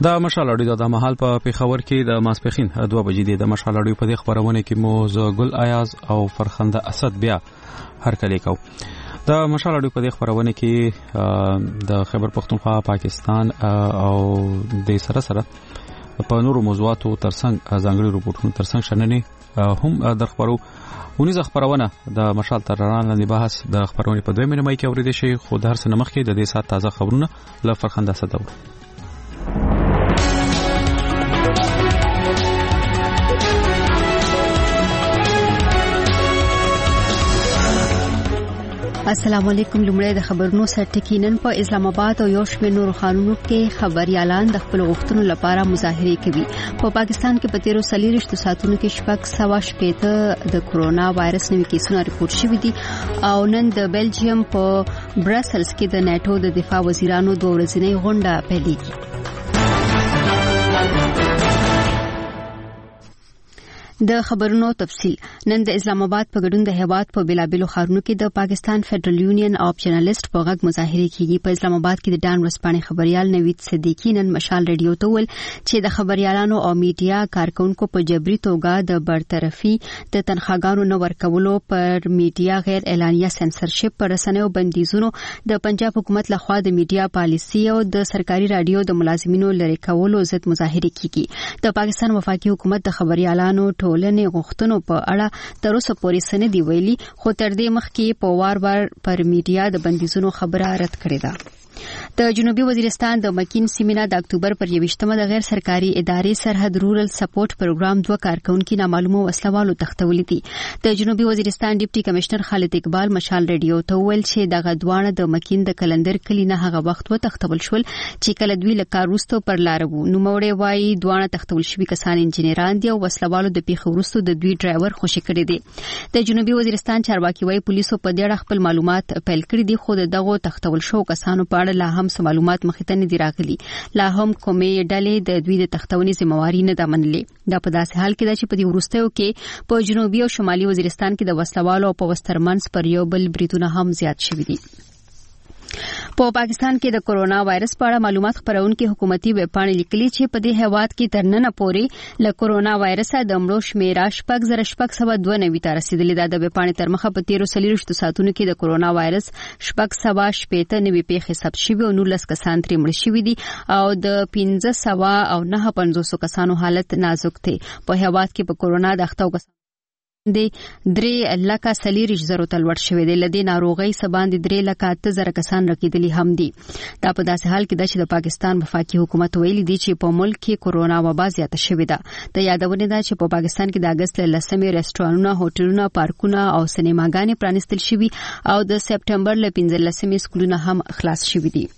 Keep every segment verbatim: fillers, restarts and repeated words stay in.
د مشال اډیو د محل په پیښور کې د ماسپخین دوه بجې دی. د مشال اډیو په دې خبرونه کې مو زګل ایاز او فرخنده اسد بیا هر کلی کو. د مشال اډیو په دې خبرونه کې د خیبر پختونخوا پاکستان او د سره سره په نورو موضوعاتو ترڅنګ ځانګړي رپورټونو ترڅنګ شننې هم در خبرو. ونیزه خبرونه د مشال تر رڼا لاندې بحث د خبرونه په دوه مینه مای کې اوریدل شي. خو د هر څه مخکې د دې سات تازه خبرونه ل فرخنده اسد او السلام علیکم. لومړی د خبرونو سرټکینن په اسلام آباد او یو شمېر نورو ښارونو کې خبريالان د خپل غوښتنو لپاره مظاهره کوي. په پاکستان کې په تیرو څلوېښتو ساعتونو کې شپږ سوه شپېته د کرونا وایرس نوي کیسونه ریپورټ شوي دي او نن د بلجیم په برسلز کې د نیټو د دفاع وزیرانو دوه ورځنۍ غونډه پیلېږي. د خبرونو تفصیل. نن د اسلام آباد په ګډون د هیواد په بلابلو ښارونو کې د پاکستان فدرل یونین اف جرنالست په غږ مظاهره کیږي. په اسلام آباد کې د ډان ورسپانې خبريال نوید صدیقی نن مشال رادیو ته ول چې د خبريالانو او میډیا کارکونکو په جبري توګه د برطرفي د تنخواګانو نه ورکولو پر میډیا غیر اعلانیه سنسرشپ پر رسنیو بندیزونو د پنجاب حکومت لخوا د میډیا پالیسي او د سرکاري رادیو د ملازمینو لری کولو ضد مظاهره کیږي. د پاکستان وفاقي حکومت د خبريالانو ټولنې غوښتنو په اړه تر اوسه پورې سند دی ویلي، خو تر دې مخکې په وار وار پر میډیا د بندیزونو خبره رد کړې ده. د جنوبي وزیرستان د مکین سیمینه د اکتوبر پر یوویشتمه د غیر سرکاري ادارې سرحد رورل سپورټ پروګرام دوه کارکونکو نامعلومه وسلوالو تختولې دي. د جنوبي وزیرستان ډیپټي کمشنر خالد اقبال مشال رادیو ته ویل چې د غدوانه د مکین د کلندر کلی نه هغه وخت و تختول شول چې کله دوی له کار وروسته پر لار وو. نو موړې وایي دوانه تختول شوي کسان انجنیران دي او وسلوالو د پیښو وروسته د دوی ډرایور خوشي کړی دی. د جنوبي وزیرستان چارواکي وایي پولیسو په دې اړه خپل معلومات پیل کړي دي، خو دغه تختول شو کسانو په اړه لا هم څه معلومات مخې ته نه دي راغلي. لا هم کومې ډلې د دوی د تختونې ذمہواری نه ده منلې. دا په داسې حال کې ده چې په دې وروستیو کې په جنوبي او شمالي وزیرستان کې د وسلوالو او په وسترمنځ پر یو بل بریدونه هم زیات شوي دي. په پاکستان کې د کرونا وایرس په اړه معلومات خپرونکو حکومتي ویب پاڼې لیکلي چې په دې هیواد کې تر نن پورې له کرونا وایرس د مړو شمېر شپږ زره شپږ سوه دوه نوي ته رسیدلی ده. د ویب پاڼې تر مخه په تیرو څلوېښتو ساعتونو کې د کرونا وایرس شپږ سوه شپېته نوي پیښې ثبت شوي او نولس کسان ترې مړه شوي دي او د پنځه سوه او نهه پنځوسو کسانو حالت نازک دی. په هیواد کې په کرونا د اخته کسانو د درې لکه څلېرویشت زرو ته لوړ شوی دی. له دې ناروغۍ څخه باندې درې لکه اته زره کسان رسیدلي هم دي. دا په داسې حال کې ده چې د پاکستان وفاقي حکومت ویلي دی چې په ملک کې کرونا وبا زیاته شوې ده. د یادونه ده چې په پاکستان کې د اگست له لسمې رستورانونه، هوټلونه، پارکونه او سینماګانې پرانیستل شوي او د سپټمبر له پنځلسمې سکولونه هم خلاص شوي دي.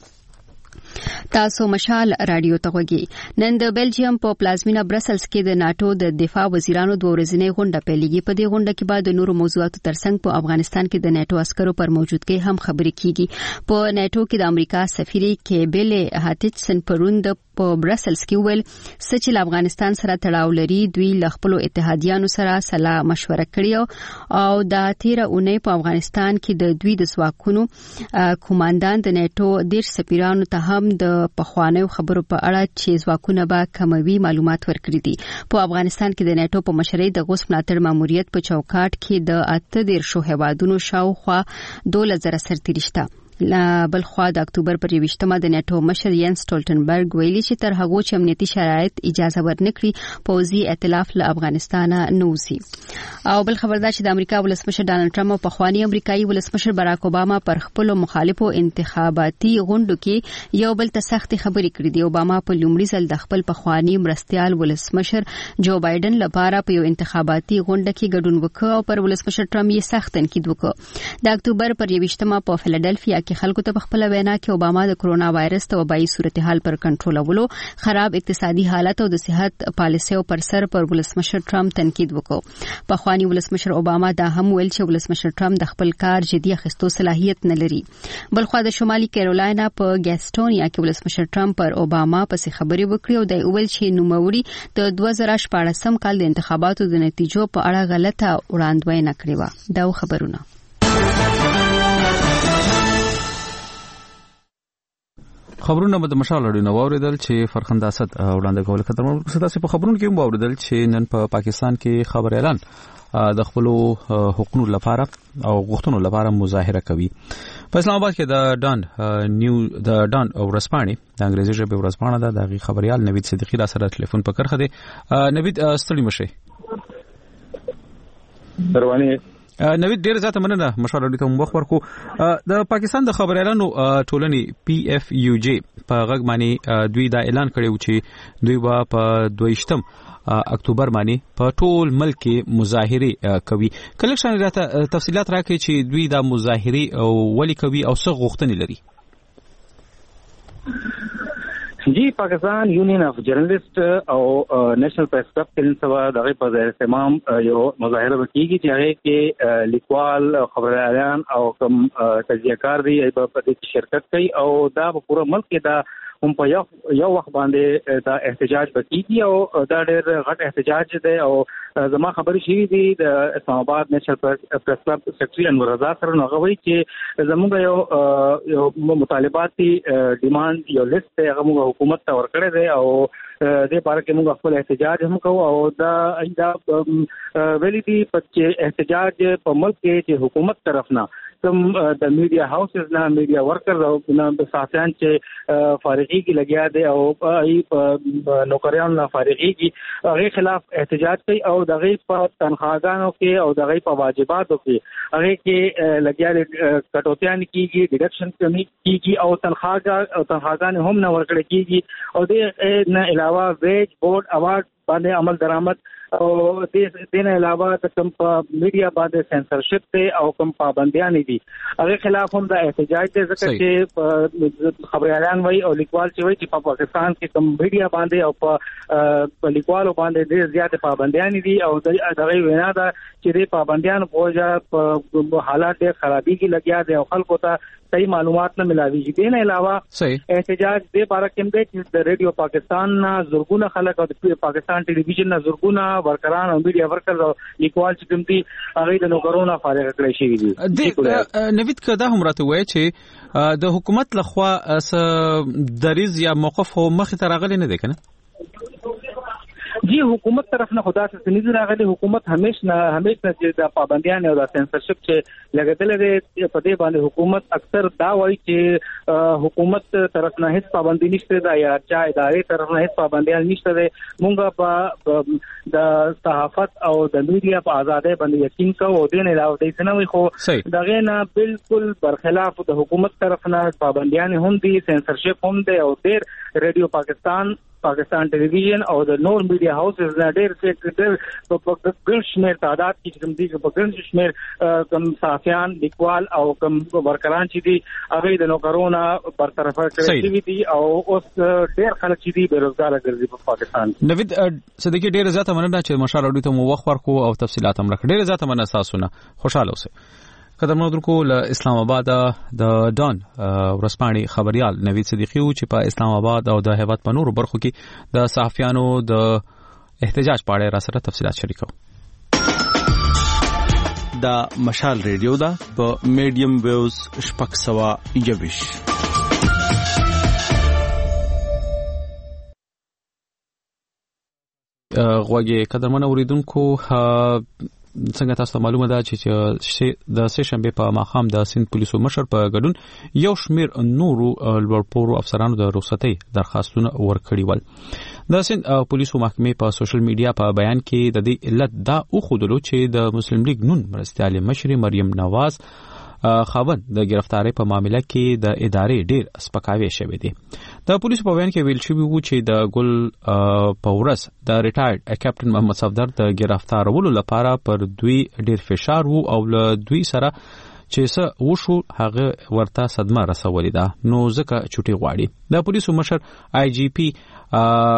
تاسو مشال رادیو ته وګورئ. نن د بلجیم په پلازمینه برسلز کې د ناتو د دفاع وزیرانو دوه ورځنۍ غونډه پیلېږي. په دې غونډه کې به د نورو موضوعاتو ترڅنګ په افغانستان کې د ناتو عسکرو پر موجودګۍ هم خبرې کیږي. په ناتو کې د امریکا سفیر کېبل هاتچسن پرون د په برسلز کې ویل چې افغانستان سره تړاو لري. دوی له خپل اتحادیانو سره سلا مشوره کړې او د تیر اونۍ په افغانستان کې د دوی د ځواکونو کمانډان د ناتو ډیر سفیرانو ته هم د پخوانیو خبرو په اړه چې ځواکونه به کموي معلومات ورکړي دي. په افغانستان کې د ناتو په مشرۍ د غوث ملاتړ ماموریت په چوکاټ کې د اته دیرشو هیوادونو شاوخوا دولس زره سرتیري شته. بل خوا د اکتوبر پر یوویشتمه د ناتو مشر ینس سټولټنبرګ ویلي چې تر هغه چې امنیتي شرایط اجازه ورنکړي پوځي ائتلاف له افغانستان نه وځي. او بل خبر دا چې د امریکا ولسمشر ډانلډ ټرمپ او پخوانی امریکایي ولسمشر باراک اوباما پر خپل مخالفو انتخاباتي غونډو کې یو بل ته سختي خبرې کړې دي. اوباما په لومړي ځل د خپل پخوانی مرستيال ولسمشر جو بایدن لپاره په یو انتخاباتي غونډه کې ګډون وکړ او پر ولسمشر ټرمپ یې سخت تنقید وکړ. د اکتوبر پر یوویشتمه په فیلادلفیا کې خلکو ته په خپل وینا کې اوباما د کرونا وایرس ته وبایي صورتحال پر کنټرولولو، خراب اقتصادي حالت او د صحت پالیسیو پر سر پر ولسمشر ټرمپ تنقید وکړ. په خواني ولسمشر اوباما دا هم ویل چې ولسمشر ټرمپ د خپل کار جدي اخیستو صلاحیت نه لري. بل خو د شمالي کیرولاینا په ګاستونیا کې ولسمشر ټرمپ پر اوباما پسې خبرې وکړې او د ویل چې نوموړي د دوه زره شپاړسم کال د انتخاباتو د نتیجو په اړه غلطه وړاندوینه کړې و. دا خبرونه خبرونه د مشال اړینو اوریدل چې فرخنده اسد وړاندې کول کتر مو ستاسو په خبرونو کې مو اوریدل چې نن په پاکستان کې خبر اعلان د خپل حقوقو لپاره او غوښتنو لپاره مظاهره کوي. په اسلام آباد کې د ډان نیو د ډان او رسپانې د انګریزي ژبې ورځپاڼه ده د خبريال نوید صدیقی را سره ټلیفون په کرخه دی. نوید ستړي مشه پروانه نوید ډیر زیاته مننه مشال اړیته مو وخت ورکو. د پاکستان د خبريالانو ټولنې پی اف یو جی په غږ باندې دوی دا اعلان کړی چې دوی به په دویشتم اکتوبر باندې په ټول ملک کې مظاهره کوي. کلیکشن راته تفصيلات راکړي چې دوی دا مظاهره ولې کوي او څه غوښتنې لري. جی پاکستان یونین اف جرنالست او نیشنل پریس کلب تل سوا دغه په ځای تمام یو مظاهره وکړي چې هغه کې لیکوال خبريالان او کوم تجزیه‌کار دي په دې شرکت کوي او دا په پوره ملک کې دا هم په یو یو وخت باندې دا احتجاج وکړي او دا ډېر غټ احتجاج دی او زما خبرې شوې دي د اسلام آباد نیشنل پریس کلب سیکرټري انور رضا سره نو غوي چې زموږ یو یو مطالبات دي ډیماند یو لیست هغه موږ حکومت ته ورکړی دی او د پاره کې موږ خپل احتجاج هم کوو او دا دا ویلي دي چې احتجاج په ملک کې چې حکومت طرف نه کوم د میډیا هاوسز نه میډیا ورکر او د صحافیان چې فارغي کې لګیا دي او ای نوکریان نه فارغي کې هغه خلاف احتجاج کوي او دغه په تنخواګانو کې او دغه په واجباتو کې هغه کې لګیا دي کټوتیان کیږي ډیډکشن کمی کیږي او تنخواګا او تنخواګان هم نه ورکړي کیږي او د نه علاوه ویج بورډ اوارد باندې عمل درآمد او د دې نه علاوه د کوم په میډیا باندې سنسرشپ ته او کوم پابندیاں دي هغه خلاف هم د احتجاج د ذکر چې خبريالان وای او لیکوال چې وای چې په پاکستان کې کوم میډیا باندې او په لیکوالو باندې ډېر زیات پابندیاں دي او دغه وینا ده چې د پابندیاں په وجه په حالات ډېر خرابي کې لګیا دي او خلکو ته صحیح معلومات نه ملاويږي. دې نه علاوه احتجاج د بارا کې د چې د ریډیو پاکستان نه زرګونه خلک او د پاکستان ټلویزیون نه زرګونه ورکران او میډیا ورکر او لیکوال چې کوم دي هغه د نوکرونو فارغ کړی شي دي. نوید کدا هم راته وایي چې د حکومت لخوا دریز یا موقف مخ ته راغلی نه دی کنه. جی حکومت طرف نه خدا څخه نږدې راغلي حکومت همیشه نه همیشه چې د پابندیان او د سنسرشپ چې لګیدل دي په دې باندې حکومت اکثر دا وایي چې حکومت طرف نه هیڅ پابندی نشته دا یا چا ادارې طرف نه هیڅ پابندیان نشته دي. مونږ په د صحافت او د میډیا په ازادۍ باندې یقین کوو او دې نه علاوه د سنوي خو دغه نه بالکل برخلاف د حکومت طرف نه پابندیان هم دي سنسرشپ هم دي او ډېر ریډیو پاکستان پاکستان ټلویزیون او د نور میډیا هاوسز نه ډېر څه په ګڼ شمېر تعداد کې کوم دي په ګڼ شمېر کوم صحافیان لیکوال او کوم ورکران چې دي هغه د نوکرونو برطرف کړی دي او اوس ډېر خلک چې دي بیروزګار ګرځي په پاکستان. نوید صدیقی ډېر زیاته مننه چې مشال اړیته مو وخت ورکو او تفصيلات هم راکړه. ډېر زیاته مننه تاسو نه خوشاله اوسئ. قدر مو درکو له اسلام آباد د ډان ورسپانې خبريال نوید صدیقی چې په اسلام آباد او د هیواد په نورو برخو کې د صحافیانو د احتجاج په اړه را سره تفصيلات شریکو. دا مشال ریډیو دا په میډیم ویوز شپږ سوه یوویش. غواګي قدرمن اوریدونکو څنګه تاسو ته معلومه ده چې د سه شنبه په ماخام د سند پولیسو مشر په ګډون یو شمیر نورو لوړپوړو افسرانو د رخصتۍ درخواستونه ورکړي ول. د سند پولیسو محکمې په سوشل میډیا په بیان کې د دې علت دا وښودلو چې د مسلم لیگ نون مرستیال مشر مریم نواز خاوند د گرفتاری په معاملې کې د ادارې ډیر سپکاوی شوی دی. د پولیسو په بیان کې ویل شوی و چې د ګل پورس د ریټایرډ کیپټن محمد صفدر د گرفتارولو لپاره پر دوی ډیر فشار وو او له دوی سره چې څه وشو هغه ورته صدمه رسولې ده نو ځکه چټي غواړي. د پولیسو مشر آی جی پی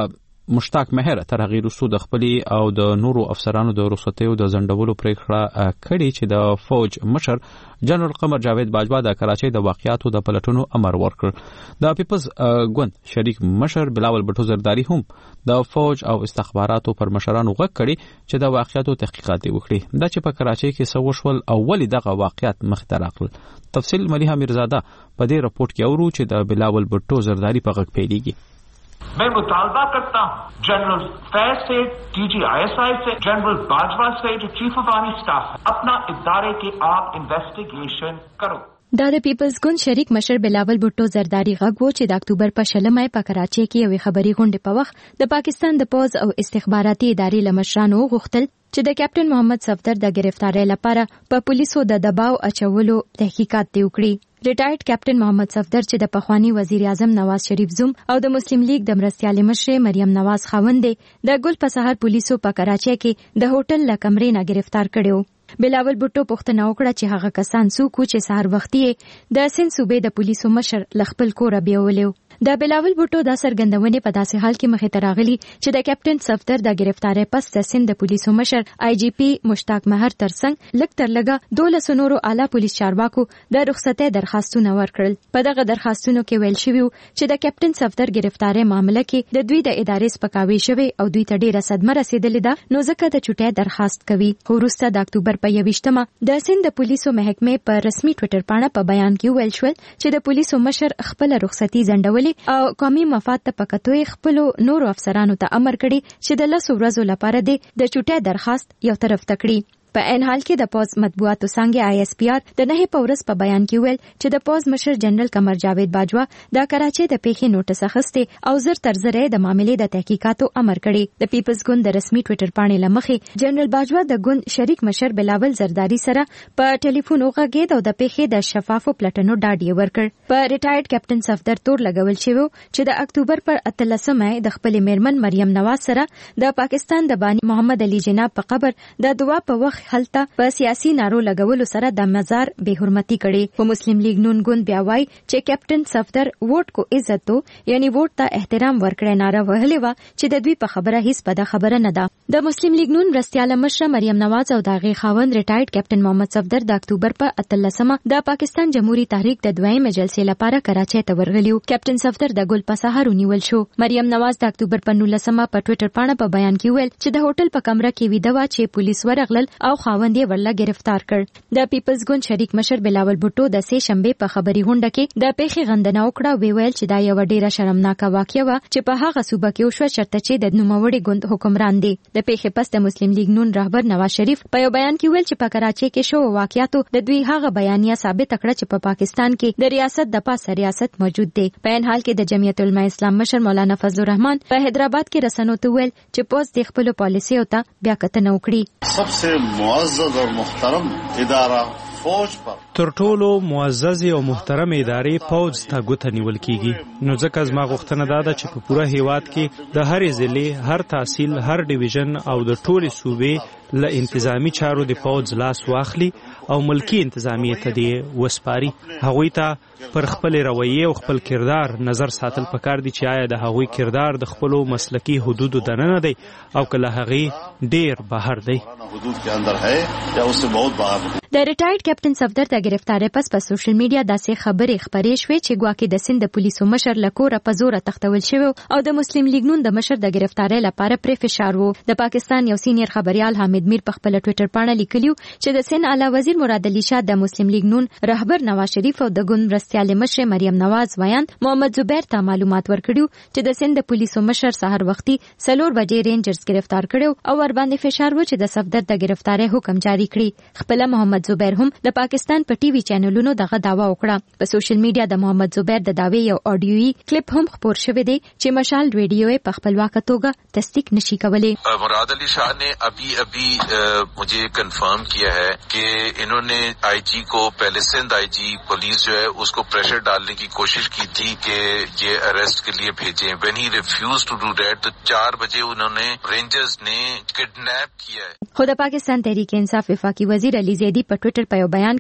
مشتاق مهر تر هغه وروسته د خپل او د نورو افسرانو د رخصتیو د ځنډولو پریکړه کړې چې د فوج مشر جنرال قمر جاوید باجوا د کراچۍ د واقعاتو د پلټونو امر ورکړ. د پیپلز ګوند شریک مشر بلاول بټو زرداری هم د فوج او استخباراتو پر مشرانو غږ کړي چې د واقعاتو تحقیقات وکړي. دا چې په کراچۍ کې سوشل اولي دغه واقعات مخ ته راغلل. تفصیل ملیحه میرزاده په دې رپورت کې اورو چې د بلاول بټو زرداری په غږ پیلېږي. मैं मुतालबा करता हूँ जनरल फैज से, डीजी आईएसआई से, जनरल बाजवा से जो चीफ ऑफ आर्मी स्टाफ है, अपना इदारे के आप इन्वेस्टिगेशन करो. دا د پیپلز ګوند شریک مشر بلاول بوټو زرداری غږ و چې د اکتوبر په شلمه په کراچۍ کې یوې خبري غونډې په وخت د پاکستان د پوز او استخباراتي ادارې لمشرانو غوښتل چې د کیپټن محمد صفدر د گرفتارۍ لپاره په پولیسو د دباو اچولو تحقیقات وکړي. ریټایرډ کیپټن محمد صفدر چې د پخوانی وزیر اعظم نواز شریف زوم او د مسلم لیگ د مرستيالې مشر مریم نواز خاوند د ګل په سحر پولیسو په کراچۍ کې د هوټل له کمرې نه گرفتار کړو. بلاول بوټو پوښتنه وکړه چې هغه کسان څوک چې سحر وختي د سند صوبې د پولیسو مشر لخپل کور بیولو. د بلاول بوټو د سرګندونې په داسې حال کې مخې ته راغلي چې د کیپټن صفدر د گرفتارۍ پس د سند د پولیسو مشر آی جی پی مشتاق مهر ترڅنګ لږ تر لږه دولس نورو اعلی پولیس چارواکو د رخصتۍ درخواستونه ورکړل. په دغه درخواستونو کې ویل شوی چې د کیپټن صفدر گرفتارۍ معاملې کې د دوی د ادارې سپکاوي شوی او دوی ته ډیره صدمه رسیدلې ده، نو ځکه د چټۍ درخواست کوي. وروسته د اکتوبر په یویشتمه د سند د پولیسو محکمې په رسمي ټوئیټر پاڼه په بیان کې ویل شو چې د پولیسو مشر خپل رخصتي ځنډولې او قومي مفاد ته پکتوې خپل نورو افسرانو ته امر کړی چې د لسو ورځو لپاره د چټۍ درخواست یو طرف ته کړي. په ان حال کې د پوز مطبوعاتو څنګه آی اس پی آر د نه په ورځ په بیان کې ویل چې د پوز مشر جنرال قمر جاوید باجوا د کراچۍ د پیښې نوټس اخیسته او زر تر زره د معاملې د تحقیقاتو امر کړی. د پیپلز ګوند د رسمي ټوئیټر پاڼې لمخې جنرال باجوا د ګوند شریک مشر بلاول زرداری سره په ټلیفون وغږید او د پیښې د شفافو پلټنو ډاډ ورکړ. په ریټایرډ کیپټن صفدر تور لګول شوی چې د اکتوبر پر اتلسمه د خپل میرمن مریم نواز سره د پاکستان د بانی محمد علي جناب په قبر د دعا په وخت هلته په سیاسي نارو لګولو سره د مزار بے حرمتي کړي. په مسلم لیگ نون ګوند بیا وایي چې کیپټن صفدر ووټ کو عزت دو یعنی ووټ ته احترام ورکړي ناره وهلې و چې د دوی په خبره هیڅ په خبره نه ده. د مسلم لیگ نون مرستياله مشر مریم نواز او داغي خاوند ریټایرډ کیپټن محمد صفدر د اکتوبر په اتلسمه د پاکستان جمهوریت تحریک د دویمه جلسې لپاره کراچۍ ته ورغلیو. کیپټن صفدر د ګل په سحر ونیول شو. مریم نواز د اکتوبر په نولسمه په ټوئیټر پاڼه په بیان کې ویل چې د هوټل په کمره کې ویده و چې پولیس ورغلل او خاوند یې ورله گرفتار کړ. د پیپلز ګوند شریک مشر بلاول بوټو د سه شنبه په خبري غونډه کې د پیښې غندنه وکړه. وی ویل چې دا یو ډیره شرمناک واقعه و چې په هغه صوبه کې وشو چرته چې د نوموړي ګوند حکمران دی. د پیښې پس د مسلم لیگ نون رهبر نواز شریف په یو بیان کې ویل چې په کراچۍ کې شو واقعاتو د دوی هغه بیانیه ثابت کړه چې په پاکستان کې د ریاست د پاسه ریاست موجود دی. په ان حال کې د جمعیت العلماء اسلام مشر مولانا فضل الرحمن په حیدرآباد کې رسنیو ته ویل چې پوز د خپل پالیسي او ته بیا کتنه وکړي. सबसे मुअज़्ज़ज़ और मुहतरम इदारा फौज पर تر ټولو معزز او محترم ادارې پوز ته ګوته نیول کیږي. نو ځکه زما غوښتنه دا ده چې په پوره هیواد کې د هر ضلع، هر تحصیل، هر ډیویژن او د ټولې صوبې له انتظامی چارو د پوز لاس واخلي او ملکی انتظامیه ته دی وسپاري. هغوی ته پر خپل رویه او خپل کردار نظر ساتل پکار دي چې آیا د هغوی کردار د خپل مسلکی حدودو دننه دی او کله هغه ډیر بهر دی. حدود کې اندر ہے یا اس سے بہت باہر. د ریټایرډ کیپټن صفدر د گرفتارۍ پس په سوشل میډیا داسې خبرې خبرې شوې چې ګواکې د سند د پولیسو مشر لکوره په زور تختول شوی او د مسلم لیگ نون د مشر د گرفتارۍ لپاره پر فشار وو. د پاکستان یو سینیر خبريال حامد میر په خپل ټوئیټر پاڼه لیکلیو چې د سند اعلی وزیر مراد علي شاه د مسلم لیگ نون رهبر نواز شریف او د ګوند مرستيالې مشر مریم نواز ویان محمد زبیر ته معلومات ورکړیو چې د سند د پولیسو مشر سحر وختي سلور بجې رینجرز گرفتار کړو او ور باندې فشار و چې د صفدر د گرفتارۍ حکم جاری کړي. خپل محمد زبیر هم د پاکستان په ټي وي چینلونو دغه داوا وکړه. په سوشل میډیا د محمد زبیر د داوی یو اډیوي کلیپ هم خپور شوی دی چې مشال ریډیو په خپلواک توګه تصدیق نشي کولای. مراد علی شاہ نے ابھی ابھی مجھے کنفرم کیا ہے کہ انہوں نے آئی جی کو پہلے سندھ آئی جی پولیس جو ہے اس کو پریشر ڈالنے کی کوشش کی تھی کہ یہ اریسٹ کے لیے بھیجیں. وین ہی ریفیوز ٹو ڈو دیٹ تو چار بجے انہوں نے رینجرز نے کڈنیپ کیا ہے. خود پاکستان تحریک انصاف وفاقی وزیر علي زیدی په ټوئیټر په یو بیان کې بیا د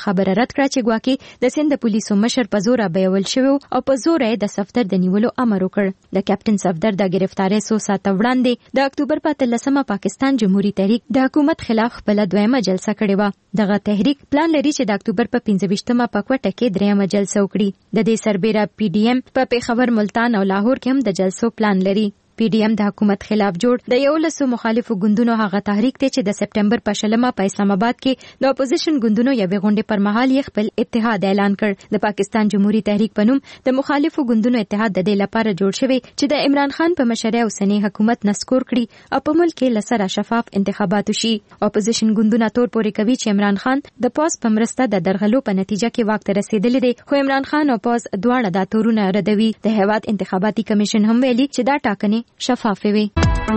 خبره رد کړه چې ګواکې د سند پولیسو مشر په زور بیول شو او په زور یې د صفدر د نیولو امر وکړ. د کیپټن صفدر د گرفتاری سو ساعت وړاندې د اکتوبر په اتلسمه پاکستان جمهوریت تحریک د حکومت خلاف خپل دویمه جلسه کړې و. دغه تحریک پلان لري چې د اکتوبر په پنځه ویشتمه په کوټه کې دریمه جلسه وکړي. د دې سربېره پی ډی ایم په پیښور، ملتان او لاهور کې هم د جلسو پلان لري. پی ډی ایم د حکومت خلاف جوړ د یو لسو مخالفو ګوندونو هغه تحریک دی چې د سپټمبر په شلمه په اسلام آباد کې د اپوزیشن ګوندونو یوې غونډې پر مهال یې خپل اتحاد اعلان کړ. د پاکستان جمهوریت تحریک په نوم د مخالفو ګوندونو اتحاد د دې لپاره جوړ شوی چې د عمران خان په مشرۍ اوسنی حکومت نسکور کړي او په ملک کې لسره شفاف انتخابات وشي. اپوزیشن ګوندونه تور پورې کوي چې عمران خان د پاس په مرسته د درغلو په نتیجه کې واک ته رسیدلی دی، خو عمران خان او پاس دواړه دا تورونه ردوي. د هیواد انتخاباتي کمیشن هم ویلي چې دا ټاکنې شفافې وي.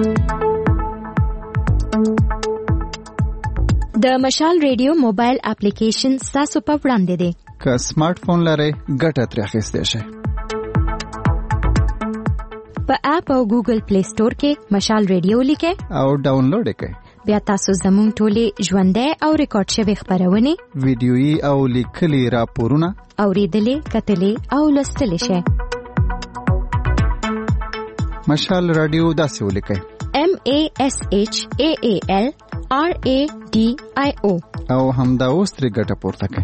د مشال ریډیو موبایل اپلیکیشن تاسو په وړاندې دی. که سمارټ فون لرئ ګټه ترې اخیستی شئ. په اپ او ګوګل پلی سٹور کې مشال ریډیو لیکئ او ډاونلوډ یې کړئ. بیا تاسو زموږ ټولې ژوندۍ او ریکارډ شوي خپرونې، ویډیويي او لیکلي راپورونه اورېدلې، کتلې او لوستلی شئ. مشال رادیو داسې ولیکئ: M A S H A A L R A D I O او همدا اوس ترې ګټه پورته کړئ.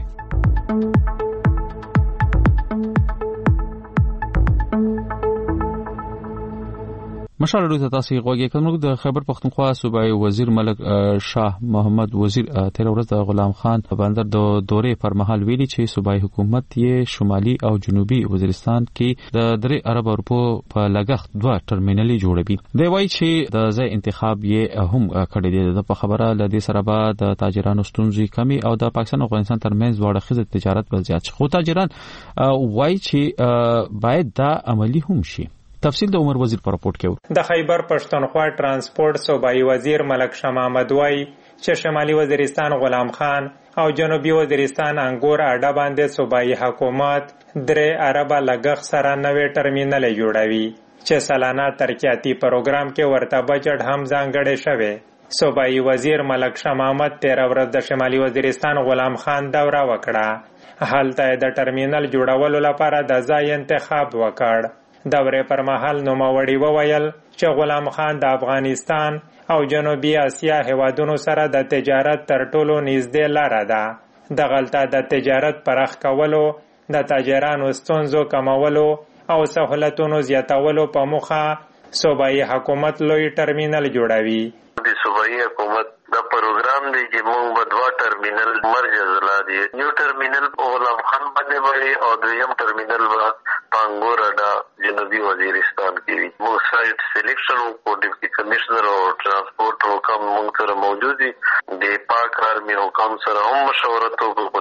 مشال رادیو ته تاسو غوږی کوم. د خیبر پختونخوا صوبایي وزیر ملک شاه محمد وزیر تیر ورځ د غلام خان بندر د دورې پر مهال ویلي چې صوبایي حکومت یې شمالي او جنوبي وزیرستان کې د درې ارب اروپو په لګښت دوه ټرمینلي جوړوي. دی وایي چې د ځای انتخاب یې هم کړی دی. د په خبره لدې سره به د تاجرانو ستونزې کمی او د پاکستان او افغانستان ترمنځ دواړه خزه تجارت بل زیات شي. خو تاجران وایي چې باید دا عملی هم شي. تفصیل د عمر وزیر پر راپورټ کې. د خیبر پښتونخوا ترانسپورت صوبایي وزیر ملک شاه محمد وایي چې شمالي وزیرستان غلام خان او جنوبي وزیرستان انګور اډه باندې صوبایي حکومت درې اربه لګښت سره نوې ټرمینل جوړوي چې سالانه ترقیاتي پروګرام کې ورته بجټ هم ځانګړی شوی. صوبایي وزیر ملک شاه محمد تیر ورځ د شمالي وزیرستان غلام خان دوره وکړه. هلته د ټرمینل جوړولو لپاره د ځای انتخاب وکړ. دورې پر مهال نوموړي وویل چې غلام خان د افغانستان او جنوبي اسیا هیوادونو سره د تجارت تر ټولو نږدې لاره ده. دغلته د تجارت پراخ کولو، د تاجرانو ستونزو کمولو او سہولتونو زیاتولو په موخه صوبایي حکومت لوی ټرمینل جوړوي. د صوبایي حکومت دا پروګرام دی چې موږ به دوه ټرمینل مرج ضلع دی. یو ټرمینل په غلام خان باندې وړي او دویم ټرمینل به پانګور اډا جنوبي وزیرستان کې وي. موږ سایت سلیکشن او ډیپټي کمشنر او ترانسپورت حکم موږ سره موجود دي. د پاک آرمي حکم سره هم مشورت وکړو.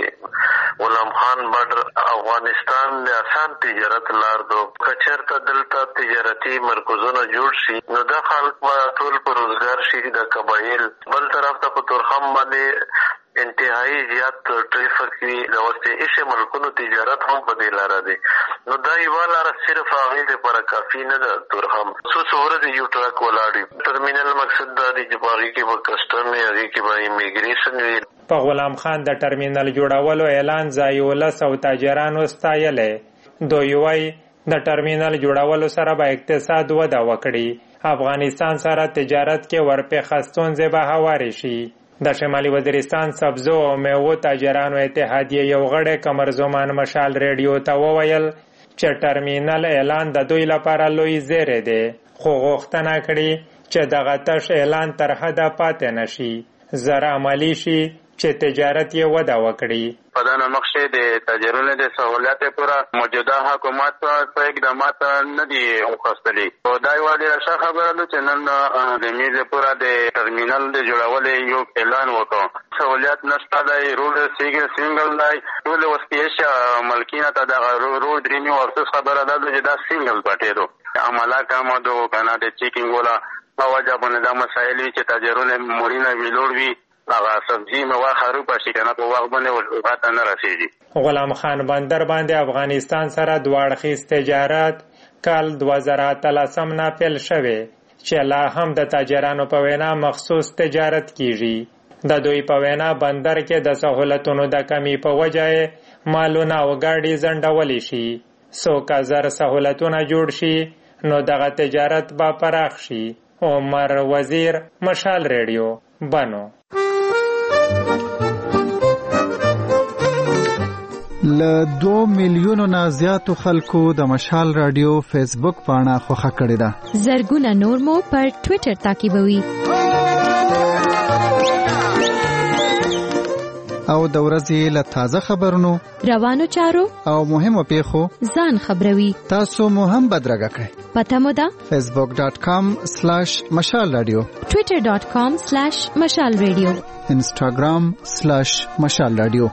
د غلام خان بارډر افغانستان د آسان تجارت لار دو کچرته دلته تجارتي مرکزونه جوړ شي نو دا خلک به ټول په روزګار شي. د قبایل بل طرف ته په تورخم باندې انتهایی زیات ټریفیک وی د واسطه ایشه ملکونو تجارت هم په دې لار دی. نو دا یو لار صرف هغه لپاره کافی نه ده. تورخم څو څوره دی یو ټرک ولاړی ټرمینل مقصد دا دی چې باغی کې به کسٹم یا کې به ایمیګریشن وی. په غلام خان د ټرمینل جوړولو اعلان ځایولس او تاجرانو ستایلې. دوی وایي د ټرمینل جوړولو سره به اقتصاد وده وکړي. افغانستان سره تجارت کې ورپېښه ستونزې به هوارې شي. د شمالي وزیرستان سبزو او میوو تاجرانو اتحادیه یو غړی قمرزمان مشال ریډیو ته وویل چې ټرمینل اعلان د دوی لپاره لوی زیری دی، خو غوښتنه کړي چې دغه تش اعلان تر حده پاتې نشي، زر عملی شي چې تجارت یې وده وکړي. په دا نقشې د تاجرونو د سہولت پورا موجوده حکومت په اقدامات نه دي وخصلي. او دا یو ډېره ښه خبره ده چې نن د میز پورا د ټرمینل د جوړولو یو اعلان وکړ. سہولت نشته دی، روډ سیګل سنگل دی، ټول وسپیشه ملکینه ته د روډ رینیو ورسس خبره ده چې دا سنگل پټې دو عمله کامو دو کنه د چیکینګ ولا په وجه باندې دا مسایل چې تاجرونه مورینه ویلوړ وي هغه سبزی موا خرو پاشي کنه په وخت باندې وخت نه رسیږي. غلام خان بندر باندې افغانستان سره دوه اړخیز تجارت کال دوه زره اتلسم نه پیل شوی چې لا هم د تاجرانو په وینا مخصوص تجارت کیږي. د دوی په وینا بندر کې د سہولتونو د کمی په وجه مالونه او ګاډي ځنډولی شي. څو که زر سہولتونه جوړ شي نو دغه تجارت به پراخ شي. عمر وزیر، مشال ریډیو، بنو. له دو میلیونو نه زیاتو خلکو د مشال رادیو فیسبوک پاڼه خوښه کړې ده. زرګونه نور مو پر ټوئیټر تعقیبوي. او د ورځې له تازه خبرونو، روانو چارو او مهمو پیښو ځان خبروي. تاسو مو هم بدرګه کړئ. پته مو ده فیسبوک ډاٹ کام سلیش مشال رادیو، ټوئیټر ډاٹ کام سلیش مشال رادیو، انسټاګرام سلیش مشال رادیو.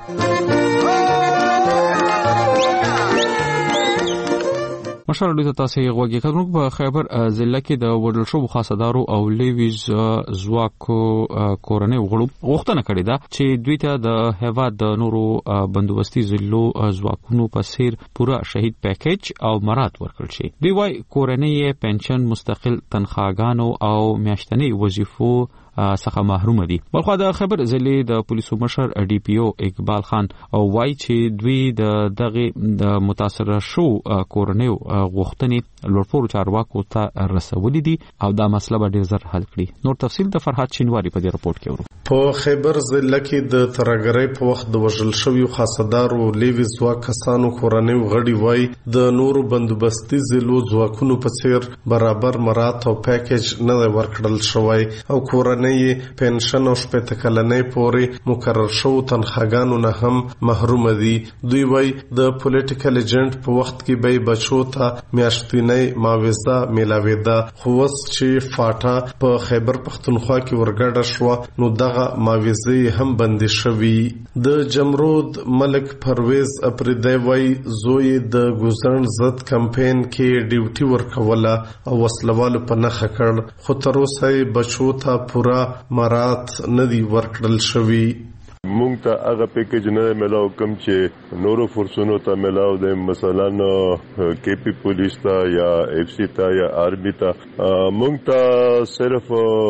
مشال رادیو ته تاسو یې غوږی کړئ. په خیبر ضلع کې د وډل شو خاصدارو او لیویز زواکو کورنۍ وغړو غوښتنه کړې ده چې دوی ته د هیواد د نورو بندوبستي ضلعو زواکونو په څیر پوره شهید پیکیج او مراد ورکړل شي. دوی وايي کورنۍ پنشن، مستقل تنخواګانو او میاشتنی وظیفو څخه محروم دي. بلخو د خیبر ضلع د پولیسو مشر ډي پی او اقبال خان وايي چې دوی د دغه د متاثر شو کورنۍ غوښتنې لوړپوړو چارواکو ته رسولې دي او دا مسله به ډیر زر حل کړي. نور تفصیل د فرحات شینواری په دې رپورت کې ورو. په خیبر ضلع کې د ترګرۍ په وخت د وژل شویو خاصدارو لیوی ځواک کسانو کورنۍ غړي وای د نورو بندوبستي ضلعو ځواکونو په څیر برابر مراد او پیکیج نه ورکړل شوی او کورنۍ پنشن او شپږ کلنې پورې مقرر شو تنخواګانو نه هم محروم دي. دوی وای د پولیټیکل ایجنټ په وخت کې به بچو ته میاشتنی معاوضه ملاويده، خو اوس چې فاټا په خیبر پختونخوا کې ورګډه شو نو دغه معاوضه هم بند شوی. د جمرود ملک پرویز اپریدی وای زوی د ګوزن ضد کمپاین کې ډیوټي ورکوله او وسلوالو په نخښه کړ، خو تر اوسه بچو ته پورا مراد ندی ورکړل شوی. مونږ ته هغه پیکیج نه ملاو کوم چې نورو فورسونو ته ملاو دی، مثلا کے پی پولیس ته یا ایف سی ته یا آرمی ته. مونږ ته صرف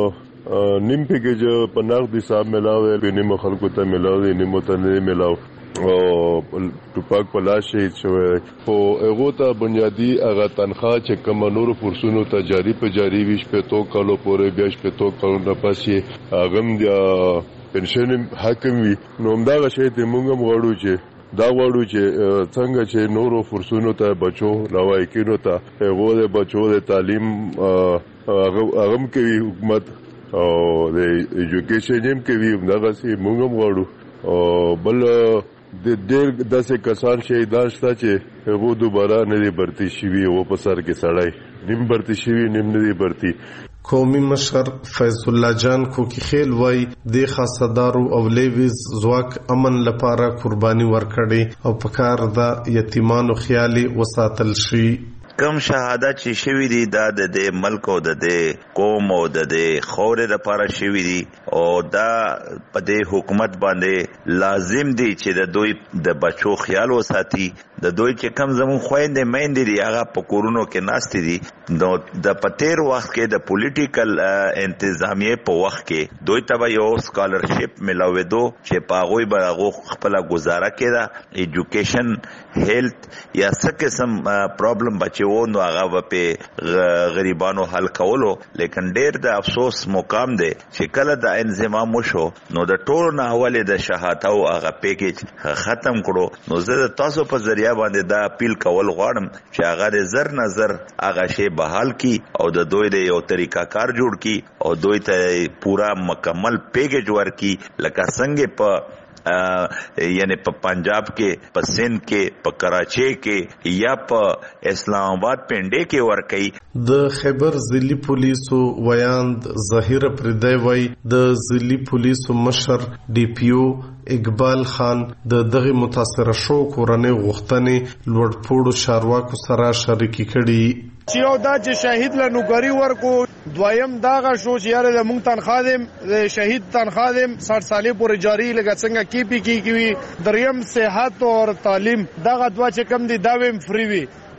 نیم پیکیج په نقد حساب ملاو دی، نیم خلکو ته ملاو دی، نیم ته نه ملاو او ټوپک په لاس شهید شوی. خو هغه ته بنیادی هغه تنخواه چې کوم نورو فورسونو ته جاری په جاری وي شپږ کالو پورې بیا شپږ کالو نه پاسې هغه د پنشن حاکم وي. نو همدغه شی ته موږ هم غواړو چې دا غواړو چې څنګه چې نورو فورسونو ته بچو لوایکینو ته هغه د بچو د تعلیم هغه هم کوي حکومت او د ایجوکیشن هم کوي، همدغه سي موږ هم غواړو. او بل د ډېر داسې کسان شهیدان شته چې هغه دوباره نه دي برتی شوي او په سر کې سړی نیم برتی شوي نیم نه دي برتی. قومي مشر فیض الله جان کوکی خیل وای د خاصدارو او لیویز زواک امن لپاره قرباني ورکړي او پکار د یتیمانو خیالي وساتل شي. کم شهادت چې شوی دي دا د دې ملک او د دې قوم او د دې خورې لپاره شوی دي او دا په دې حکومت باندې لازم دي چې د دوی د بچو خیال وساتي. د دوی چې کم زمون خويندې مېندې دي هغه په کورونو کې ناشتي دي. نو د پتیر وخت کې د پولیټیکل انتظامیه په وخت کې دوی ته یو سکالرشپ ملاوي دو چې پاغوي برغو خپل گزاره کړه، ایجوکیشن، هیلث یا څه قسم پرابلم بچي و نو هغه په غریبانو حل کولو. لیکن ډېر د افسوس مقام دی چې کله د انضمام وشو نو د ټولو نه اولې د شهادت او هغه پیکیج ختم کړو. نو زه د تاسو په ذریعہ باندې دا اپیل کول غواړم چې هغه د زر نظر هغه شی بحال کی او د دوی د یو طریقہ کار جوړ کی او دوی ته پورا مکمل پیکیج ورکی لکه څنګه په یعنی په پنجاب کې، په سندھ کې، په کراچي کې یا په اسلام آباد پنډې کې ورکي. د خیبر ضلعي پولیسو ویاند ظاهر پردی وای د ضلعي پولیسو مشر ډي پی او اقبال خان د دغه متاثر شو کورنۍ غوښتنې لوړپوړو چارواکو سره شریکي کړي. چې یو دا چې شهید له نوکری ورکو، دویم داغه شو چې یاره د مونږ تنخواه دیم د شهید تنخواه دیم ساٹھ سالې پورې جاری لکه څنګه کی پی کی کی وي. دریم صحت او تعلیم دغه دوا چې کم دي دا ویم فری وي.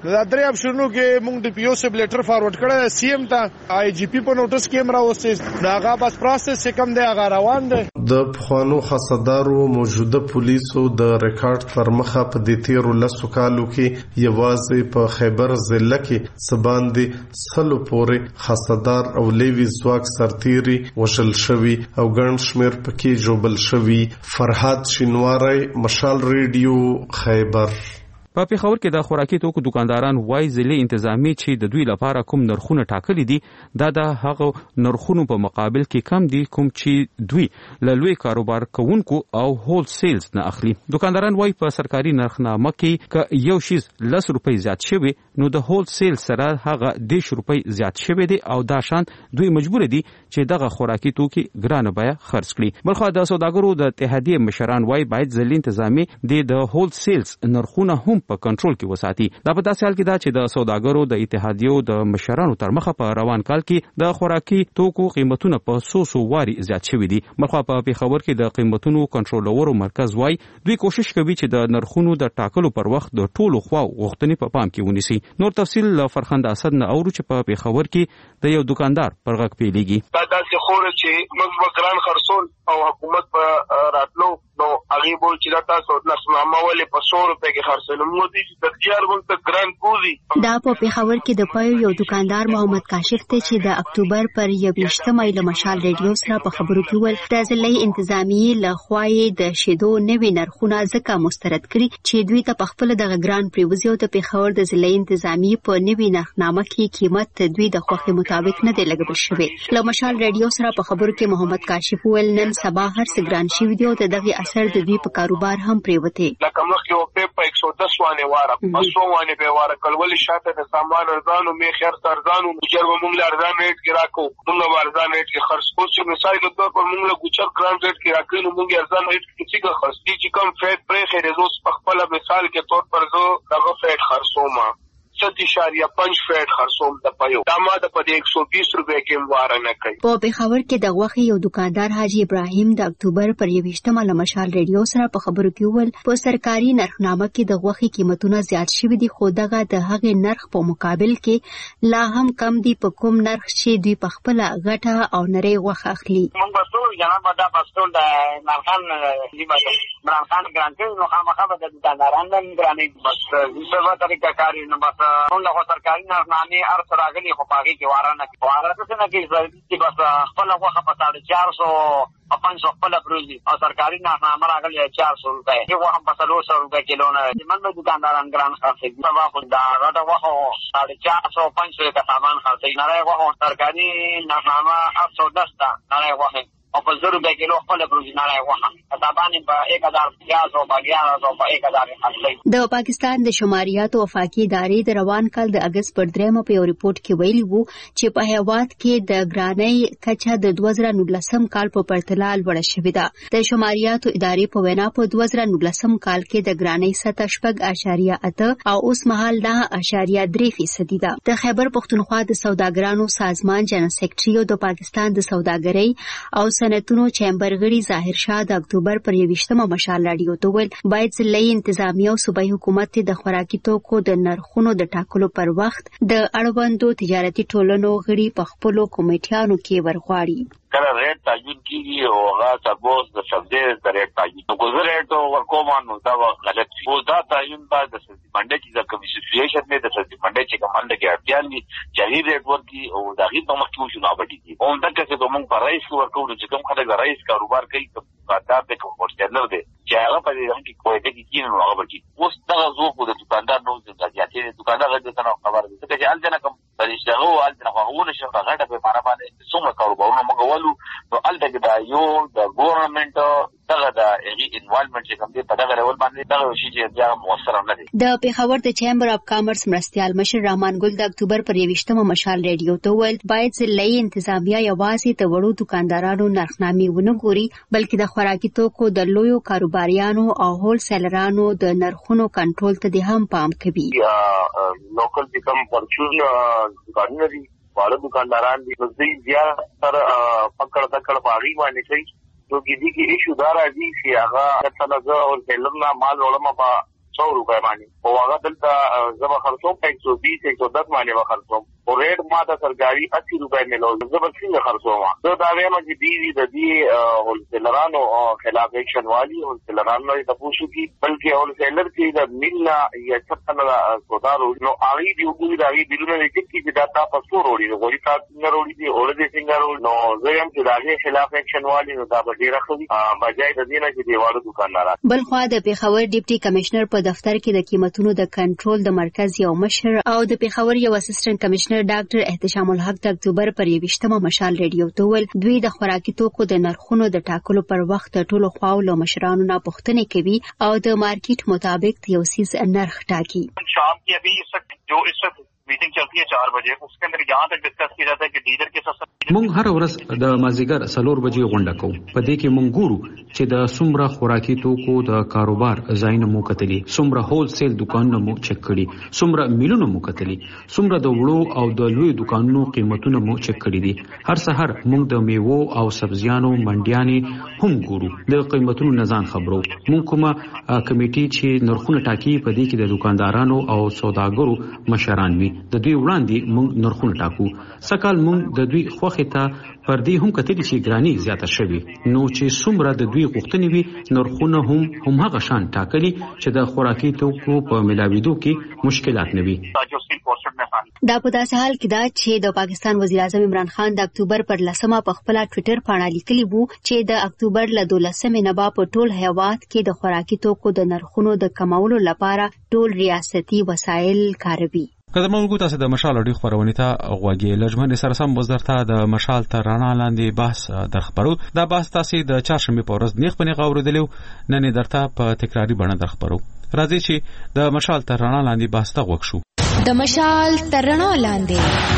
دا درې اپشنونو کې موږ د پی او سب لیټر فارورډ کړی سی ایم ته آی جی پی په نوټس کې هم راوستي دا هغه بس پروسس کم دی هغه روان دی د پخوانو خاصدارو موجوده پولیسو د ریکارډ تر مخه په دې تیرو لسو کالو کې یوازې په خیبر ضلع کې سباندې سلو پورې خاصدار او لیوی ځواک سرتیري وشل شوی او ګڼ شمیر پکې جوبل شوی. فرهاد شینواری، مشال ریډیو، خیبر. په پیښور کې د خوراکي توکو دکانداران وایي ضلعي انتظامی چې د دوی لپاره کوم نرخونه ټاکلي دي دا د هغو نرخونو په مقابل کې کم دي کوم چې دوی له لوی کاروبار کوونکو او هول سیلز نه اخلي. دکانداران وایي په سرکاري نرخنامه کې که یو شیز لس روپۍ زیات شوی نو د هول سیل سره هغه دیش روپۍ زیات شوی دی او دا شان دوی مجبور دي چې دغه خوراکي توکي ګرانه بیه خرڅ کړي. بلخو د سوداګرو د اتحادیې مشران وایي باید ضلعي انتظامی د هول سیلز نرخونه هم په کنټرول کې وساتي. دا په داسې حال کې دا چې د سوداګرو د اتحادیو د مشرانو تر مخه په روان کال کې د خوراکي توکو قیمتونه په څو څو واري زیات شوي دي. بلخو په پیښور کې د قیمتونو کنټرولورو مرکز وایي دوی کوشش کوي چې د نرخونو د ټاکلو پر وخت د ټولو خوا غوښتنې په پام کې ونیسي. نور تفصیل له فرخنده اسد نه اورو چې په پیښور کې د یو دکاندار پر غږ پیلېږي. دا داسې خوره چې موږ وګران خرڅول او حکومت په راتلو نو هغه بول چې دا تاسو نسنامه ولې په څو روپے کې خرڅول مو دي چې تخیار مونږ ته ګران کوزي. دا په پیښور کې د پایو یو دکاندار محمد کاشف ته چې د اکتوبر پر یوویشتمه له مشال ریډیو سره په خبرو کې ول د ضلعي انتظامیې له خوای د شیدو نوي نرخونه ځکه مسترد کړي چې دوی ته په خپل د ګران پریوزي او د پیښور د ضلعي انتظامیې په نوي نرخنامه کې قیمت دوی د خوخي مطابق نه دی لګول شوی. له مشال ریډیو سره په خبرو کې محمد کاشف ول نن سبا هر څه ګران شي ویډیو ته دغه اثر د دوی په کاروبار هم پریوته. لکه مخکې او په یک سو دس وانه واره پسو وانه به واره کول شاته د سامان ارزانو می خیر ارزانو مجر مونږ له ارزان ریټ کې راکو مونږ ارزان ریټ کې خرڅ کوو چې مثال د تور پر مونږ له ګوچر کرام ریټ کې راکو نو مونږ ارزان ریټ کې چې خرڅ دي چې کم فیټ پرې خیر روز په خپل مثال کې تور پر زو دغه فیټ خرڅوم ست اشاریه پنځ فیټ خرڅوم د پيو دا ما د په یک سو بیس روپے کې واره نه کوي. په پیښور کې د غوښې یو دکاندار حاجی ابراهیم د اکتوبر پر یوویشتمه له مشال ریډیو سره په خبرو کې ول په سرکاري نرخنامه کې د غوښې قیمتونه زیات شوي دي خو دغه د هغې نرخ په مقابل کې لا هم کم دي په کوم نرخ چې دوی په خپل غټه او نری غوښه اخلي. موږ بسول جناب دا بسول د نرخان دی برانخان ګرانټي نو خامخا به د دکاندارانو ګرانې بس په طریقه کاری نه بس نو له سرکاري نرخنامې هر څه راغلي خو پاږي کې واره نه کوي واره څه نه کوي چې بس خپل غوښه په ساړه چار سو او پنځه سو خپل پروزي او سرکاري نرخنامه راغلي چار سو روپے یو هم په څلور سو روپے کیلو نه من به دکانداران ګران خرڅي دا خو دا راته غوښه ساړه چار سو پنځه سو کا سامان خرڅي نه راغی غوښه سرکاري نرخنامه اته سو دس تا نه راغی غوښه او په زر روپے کیلو خپل پروزي نه راغی غوښه تابانه په یک هزار پنځه سو په اګیار سو په یک هزار خرڅي. د پاکستان د شماریات او وفاقي ادارې د روان کال د اگست پر درېمه په یو ریپورت کې ویلي وو چې په هیواد کې د ګرانۍ کچه د دوه زره نولسم کال په پرتله لوړه شوې ده. د شماریات ادارې په وینا په دوه زره نولسم کال کې د ګرانۍ سطح شپږ اعشاریه اته او اوس مهال نه اعشاریه درې فیصدي ده. د خیبر پښتونخوا د سوداګرانو سازمان جنرال سیکریټري او د پاکستان د سوداګرۍ او صنعتونو چیمبر غړي ظاهر شاه د اکتوبر پر یوویشتمه مشال راډیو ته ویل باید ضلعي انتظامیه او صوبایي حکومت د خوراکي توکو د نرخونو د ټاکلو پر وخت د اړوندو تجارتي ټولنو غړي په خپلو کمیټیانو کې ورغواړي. کله ریټ تعین کیږي او هغه سبوس د سبزی د ریټ تعین نو ګذر ریټ ورکوم نو دا غلط شي او دا تعین بعد د سړي منډه چې د کمیسیشن نه د سړي منډه چې کومنده کې اړتیا دي چې ریټ ورکی او دا غي په مخ کې شو نه بټي او دا چې د موږ پر رئیس ورکو چې کوم خلک رئیس کاروبار کوي دا د کوم ورتلر دي چې هغه په دې کې کوی دي چې نو هغه بټي اوس دا زو په د دکاندار نو د ځاتې دکاندار د څنګه خبر دي چې حال جنا کوم پرېشتغو حال جنا غوونه شو غټه په معنا باندې څومره کاروبارونه موږ ولو نو الته دا یو د ګورنمنت دغه د ایغي انوالومنت چې کوم دی په دغه ډول باندې دغه شی چې بیا موثر نه دي. د پیښور د چیمبر اف کامرس مرستيال مشر رحمان ګل د اکتوبر پر یوویشتمه مشال ریډیو ته ویل باید ضلعي انتظامیه یوازې د وړو دکاندارانو نرخنامې ونه ګوري بلکې د خوراکي توکو د لویو کاروباریانو او هول سیلرانو د نرخونو کنټرول ته هم پام کوي. لوکل چې کوم پرچون دکانونه دي واړه دکانداران دي دوی بیا تر پکړه تکړه باغی باندې کوي تو کې دي کې ایشو دار راځي چې هغه څنګه او سیلرنا مال ولما په सौ रुपए باندې او هغه دلته زما خرڅوم په एक सौ बीस एक सौ दस باندې وخرڅوم او ریټ ما د سرکاري अस्सी روپے ملو زما څنګه خرڅوم زه دا وایم چې دی د دې هولسیلرانو خلاف ایکشن والی هولسیلرانو ته پوښتنه کی بلکې هولسیلر چې د ملنا یا څنګه سودارو نو اړي دی وګوري دا وی بلونه لیکي چې دا تاسو وروړي نو غوړي تاسو څنګه وروړي دی اور دې څنګه نو زه هم چې دا خلاف ایکشن والی نو دا به ډیره خو بجای د دې نه چې دیوالو دکانداران بل خو د پیښور ډیپټي کمشنر په دفتر کې د قیمتونو د کنټرول د مرکز یو مشر او د پیښور یو اسسټنټ کمشنر ډاکټر احتشام الحق د اکتوبر پر یوشتمه مشال ریډیو ته ول دوی د خوراکي توکو د نرخونو د ټاکلو پر وخت ټولو خواو مشرانو نه پوښتنه کوي او د مارکیټ مطابق یو سیس نرخ ټاکي شام کې ابھی اس وقت جو اس وقت میټینګ چلتی ہے चार بجے اس کے اندر یہاں تک ڈسکس کیا جاتا ہے کہ ډیلر کے ساتھ مونږ هر ورځ د مازیګر سلور بجې غونډه کوو په دې کې مونږ ګورو چې د سمره خوراکي توکو د کاروبار ځایونه مو کتلي سمره هول سیل دکانونه مو چک کړي سمره میلونه مو کتلي سمره د وړو او د لوی دکانونو قیمتونه مو چک کړي دي هر سحر مونږ د میوو او سبزیانو منډیانې هم ګورو د قیمتونو نزان خبرو مونږ کومه کمیټي چې نرخونه ټاکي په دې کې د دکاندارانو او سوداګرو مشران وي د دوی وړاندې مونږ نرخونه ټاکو سکهال مونږ د دوی خوخه ته پر دې هم کتلی چې ګرانی زیاته شوی نو چې څومره د دوی غوښتنې وي نرخونه هم هم هغه شان ټاکلي چې د خوراکي توکو په ملاویدو کې مشکلات نه وي دا په داسې حال کې دا چې د پاکستان وزیر اعظم عمران خان د اکتوبر پر لسمه په خپل ټوئیټر باندې لیکلی وو چې د اکتوبر ل دولسمه نه په ټول هیواد کې د خوراکي توکو د نرخونو د کمولو لپاره ټول ریاستي وسایل کاروي کله موږ تاسو د مشال اړې خبرونه ته غوږی لجمن سره سم وزرته د مشال تر رڼا لاندې بحث درخبرو دا بحث تاسو د چهارشنبه په ورځ نیخ پنی غوړېدلو نن درته په تکراری بڼه درخبرو راځي چې د مشال تر رڼا لاندې بحث ته وښو د مشال تر رڼا لاندې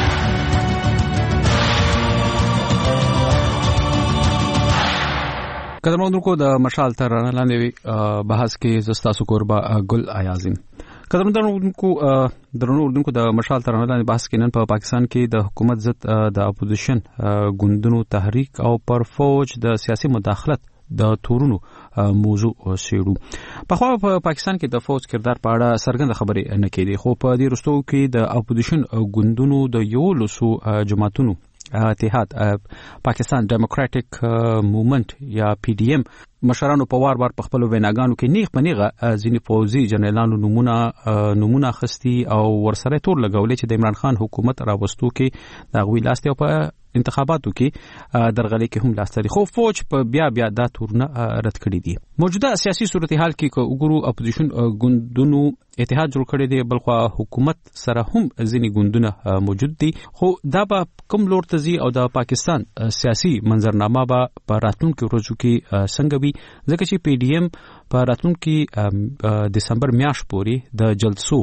قدرمنو کو د مشال تر رڼا لاندې بحث کې زستا سکوربا ګل ایازم قدرمنو کو درنو اردوونکو د مشال تر رڼا لاندې بحث کې نن په پاکستان کې د حکومت ضد د اپوزیشن ګوندونو تحریک او پر فوج د سیاسي مداخلت د تورونو موضوع سیړو په خو په پاکستان کې د فوج کردار په اړه سرګند خبرې نه کېدي خو په دې رستو کې د اپوزیشن ګوندونو د یو لسو جماعتونو اتحاد پاکستان ډیموکراټک موومنت یا پی ډی ایم مشرانو په وار وار په خپل ویناګانو کې نیغ پنیغه ځینی فوزي جنرالانو نمونه نمونه خستی او ورسره تور لګولې چې د عمران خان حکومت راوستو کې د غوی لاستي په انتخاباتو کې درغلي کې هم لاستري خو فوج په بیا بیا د تورنه رد کړی دي موجوده سیاسي صورتحال کې وګورو اپوزیشن ګوندونو اتحاد جوړ کړی دی بلخو حکومت سره هم ځینی ګوندونه موجود دي خو دا به کوم لور ته زی او د پاکستان سیاسي منظرنامه به په راتلونکو ورځو کې څنګه وي ځکه چې پی ډی ایم په راتلونکو دسمبر میاشت پورې د جلسو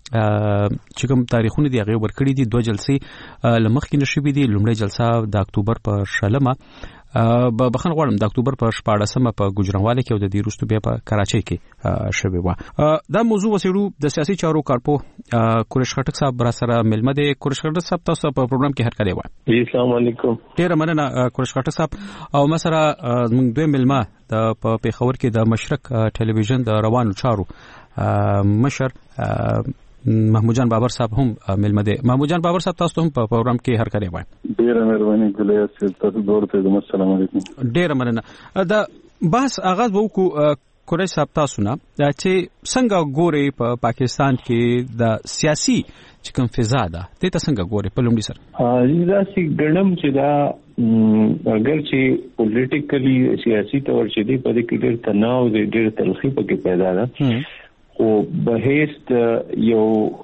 چې کوم تاریخونه دی هغه ورکړي دي دوه جلسې لمخکې نشوي دي لومړی جلسه د اکتوبر په شلمه به بخښنه غواړم د اکتوبر په شپاړسمه په ګوجرانواله کې او د دې وروسته بیا په کراچۍ کې شوې وه دا موضوع وسیړو د سیاسي چارو کارپو قریش خټک صاحب را سره ملمه دی قریش خټک صاحب تاسو په پروګرام کې هر کله وای السلام علیکم ډیر مننه قریش خټک صاحب او مسره موږ دوی ملمه د په پیښور کې د مشرق ټلویزیون د روانو چارو مشر محمود جان بابر صاحب هم ملمه دي محمود جان بابر صاحب تاسو هم په پروګرام کې هر کله وای ډیره مهرباني ګلیا چې تاسو دورته السلام علیکم ډیره مننه دا بحث آغاز وکړو قریش صاحب تاسو نه چې څنګه ګوري په پا پاکستان کې د سیاسي چې کوم فضا ده ته څنګه ګوري په لومړي سره دا سي ګڼم چې دا اگر چې پولیټیکلی سیاسي تور چې دی په دې کې ډېر تناو دی ډېر تلخی پکې پیدا ده او بهیست یو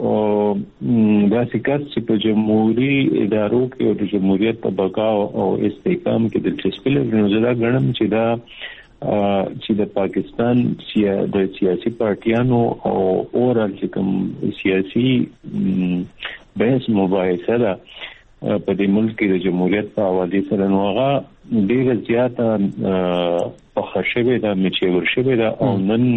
داسې کس چې په جمهوریت ادارو کې او د جمهوریت په بقا او استحکام کې دلچسپي لري نو زه غواړم چې دا چې د پاکستان د سیاسي پارټیانو او اورال چې کوم سیاسي بحث مباحثه ده په دې ملک کې د جمهوریت په حواله سره نو هغه ډېر زیاته په خښبه ده مچې ورشبه ده او نن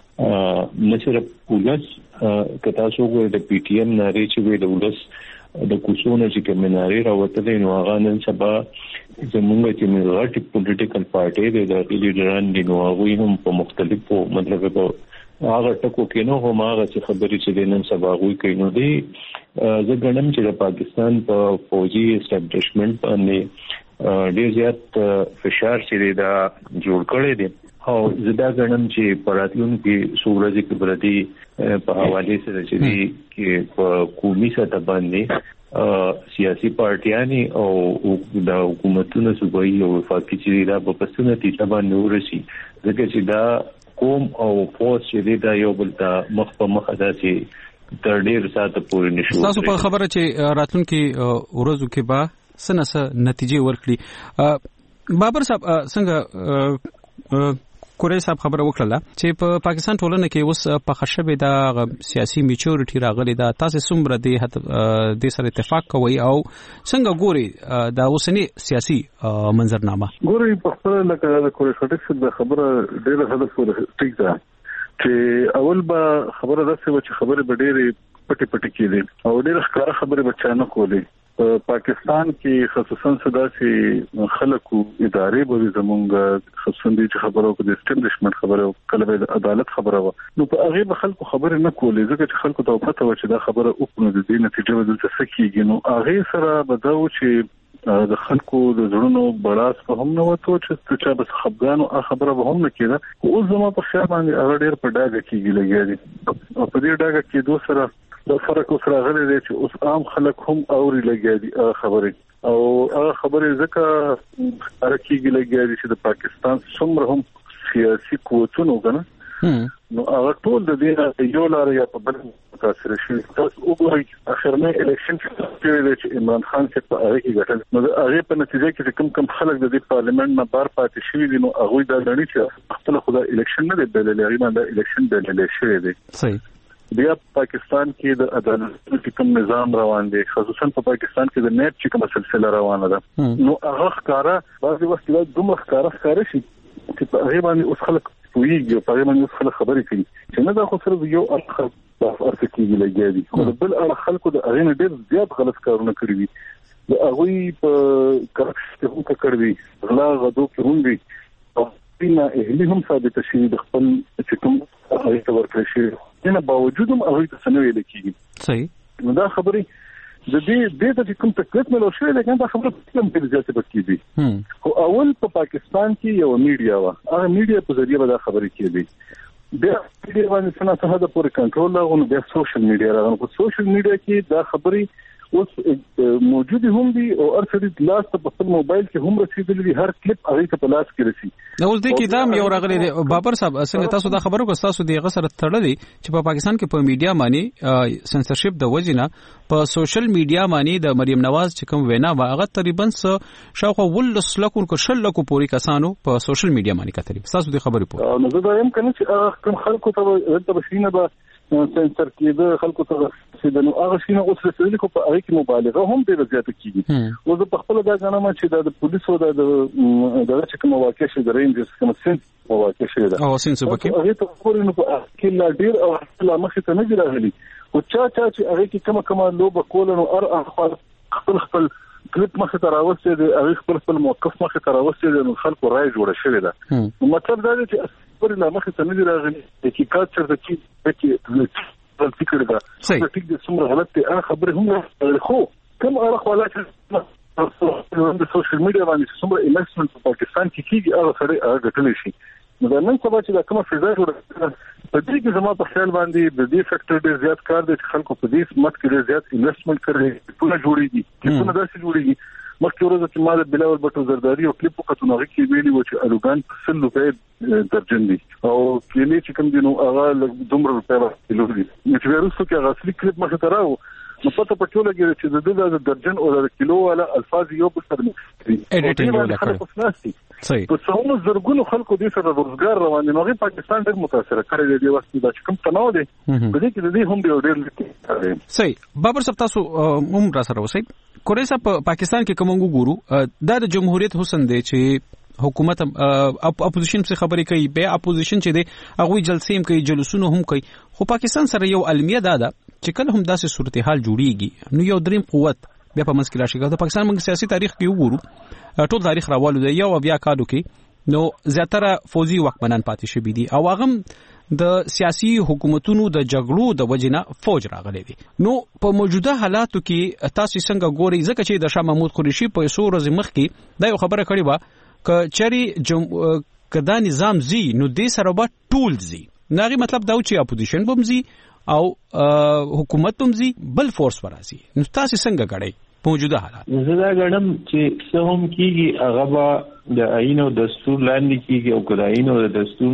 نصر پولیس کتا سو غوړي د پی ټی ایم ناری چې وی د ولس د کوڅونو چې کمناري راوته نو هغه نن سبا زمونږ چې ملګری پولیټیکل پارټي د لیډران دي نو هغه هم په مختلفو مطلب په هغه ټکو کې نو هم هغه چې خبرې چې نن سبا غوي کوي نو دی زه ګڼم چې د پاکستان په فوجي اسټابلیشمنت باندې ډیر زیات فشار چې دا جوړ کړی دی او زه دا ګڼم چې پراتلونکو صورت کې بلدي په حواله سره چې دی کې په قومي سطح باندې سیاسي پارټیانی او د حکومتونو صوبایي او وفاقي چې دا په پسونه نتیجه باندې ورسي ځکه چې دا قوم او فوج چې دا یو بل ته مخ په مخ داسي تر ډیر ساعت پورې نشو تاسو په خبره چې راتلونکي ورځو کې به سنسه نتیجې ورکړي بابر صاحب څنګه کورې صاحب خبره وکړه چې په پاکستان ټولنه کې اوس په خشبه د سیاسي میچورټي راغلي دا تاسو څومره د د سره اتفاق کوي او څنګه ګوري دا اوسنی سیاسي منظرنامه ګوري په خپل لکه د کورې شټک د خبره ډیره هدف ورته ټیک ده چې اول به خبره راځي چې خبره به ډیره پټي پټي کېږي او ډیره ښکاره خبره بچانه کولې پاکستان کې خصوصا سداسي خلکو ادارې به زمونږ خصوصا د خبرو د اسټابلیشمنت خبرو کله به عدالت خبره و نو په هغه به خلکو خبره نه کولې ځکه چې خلکو ته پته و چې دا خبره او په دې نتیجه به څه کیږي نو هغه سره به دا و چې د خلکو د زړونو بڑاس په هم نه وته چې چې بس خپګانو خبره به هم نه کېده او زما په خیال باندې هغه ډیر په ډاګه کېږي لګیږي او په دې ډاګه کې دوه سره د فرق اوس راغلی دی چې اوس عام خلک هم اوري لګیږي خبرې او هغه خبرې ځکه حرکیږي لګیږي چې د پاکستان څومره هم سیاسي قوتونه وګڼه نو هغه ټول د دې یو لار یا په بل متاثر شي تاسو وګورئ اخرنه الیکشن چې عمران خان چې په هغه کې ګټل نو هغه په نتیجه کې کوم کوم خلک د پارلیمنت نه بار پاتې شوي دي نو هغه دا لري چې خپل خدای الیکشن نه دی بللې هغه باندې الیکشن بللې شوی دی صحیح بیا پاکستان کې د عدالت کوم نظام روان دی خصوصا په پاکستان کې د نیټ چې کومه سلسله روانه ده نو هغه ښکارا بعضي وخت دا دومره ښکارا ښکارا شي چې په هغه باندې اوس خلک ویږي په هغه باندې اوس خلک خبرې کوي چې نه دا خو صرف یو اخر په ارته کې لګیږي خو بل اړه خلکو د هغه نه ډېر زیات غلط کارونه کړی دي د هغه په کرکټ هم کړی غلا غدو کې هم دي او بنا اهلی هم ثابت شي د خپل چې کوم هغه ته ورکړي شي نه باوجود هم هغه ته سنوي لکېږي صحیح نو دا خبرې د دې د دې کوم تکلیف نه لوشي لکه دا خبره کوم په ځای کې کېږي خو اول په پاکستان کې یو میډیا و هغه میډیا په ذریعہ به دا خبرې کېږي بیا دې باندې څنګه څه د پورې کنټرول لاغون بیا سوشل میډیا راغون په سوشل میډیا کې دا خبرې اوس موجود هم دي او ارڅ لاس په خپل موبایل کې هم رسیدلې دي هر کلیپ هغه ته په لاس کې رسي نو اوس دې کې دا یو راغلي دی بابر صاحب څنګه تاسو دا خبرو کو تاسو دغه سره تړلې چې په پاکستان کې په میډیا باندې سنسرشپ د وجنه په سوشل میډیا باندې د مریم نواز چې کوم وینا واغه تقریبا شاوخوا ولس لکو کو شل لکو پوری کسانو په سوشل میډیا باندې کتري تاسو دې خبرې پوه نو زه دا هم کنه چې کوم خلکو ته د بشینه به سنسر کېده خلکو ته چې د نو هغه شینه اوس رسېدل کو په هغه کې مبالغه هم ډېر زیات کیږي او زه په خپل دا غنم چې د پولیسو د د چې کوم واقع شي د رینجز کوم سن واقع شي دا او سن سبا کې هغه ته خوري نو په کې لا ډېر او لا مخ ته نه راغلي او چا چا چې هغه کې کوم کوم لوب کول نو ار خپل خپل کلیپ مخه تر اوسه د هغه خپل خپل موقف مخه تر اوسه د خلکو رائے جوړه شوې ده نو مطلب دا دی چې پر لا مخه ته نه راغلي چې کا څه د چې چې فکر دا چې ټیک د څومره غلط دی هغه خبره هم خو کوم اړه خو لا د سوشل میډیا باندې څومره الیکشن په پاکستان کې کیږي هغه سره هغه ګټل شي نو دا نن سبا چې دا کومه فضا جوړه په دې کې زموږ په خیال باندې د دې فیکټر ډېر زیات کار دی چې خلکو په دې سمت کې ډېر زیات انویسټمنټ کړي ټول جوړیږي ټول داسې جوړیږي مخکې ورځ چې ما د بلاول بټو زرداری او کلیپ وکړو نو کې ویلي و چې الوګان سل روپے درجن دي او کلی چې کوم دي نو هغه دومره روپے کیلو دي چې ورسره کې هغه اصلي کلیپ مخه تراو نو پته پټول کېږي چې د د درجن او د کیلو والا الفاظ یو په سر اډیټینګ ولا کړ صحیح په څومره زرګونو خلکو دې سره روزګار روان دي نو غي پاکستان ډېر متاثر کړی دی وخت دا چې کوم تناو دی په دې کې د دې هم ډېر صحیح بابر صاحب تاسو هم را سره وسی کورې صاحب په پاکستان کې کوم وګورو د جمهوریت حسن دی چې حکومت اپوزیشن څخه خبرې کوي به اپوزیشن چې دی هغه جلسې هم کوي جلوسونه هم کوي خو پاکستان سره یو المیه ده چې کله هم داسې صورتحال جوړیږي نو یو دریم قوت بیا په منځ کې راشي د پاکستان موږ سیاسي تاریخ کې وګورو ټول تاریخ راوالو دی یو بیا کادو کې نو زیاتره فوجي واکمنان پاتې شوي دي او هغه د سیاسي حکومتونو د جګړو د وجنه فوج راغلي دي. نو په موجوده حالاتو کې تاسو څنګه ګوري ځکه چې د شاه محمود قریشي په څو ورځې مخکې دا یو خبره کړې و ک چری کدا نظام زی نو د سره به ټول زی ناغي مطلب دا چې اپوزیشن بمزي او حکومت بمزي بل فورس وراسي. نو تاسو څنګه غړي په موجوده حالات؟ زه دا غړم چې څه هم کیږي هغه به د آئین او دستور لاندې کیږي او کله آئین او دستور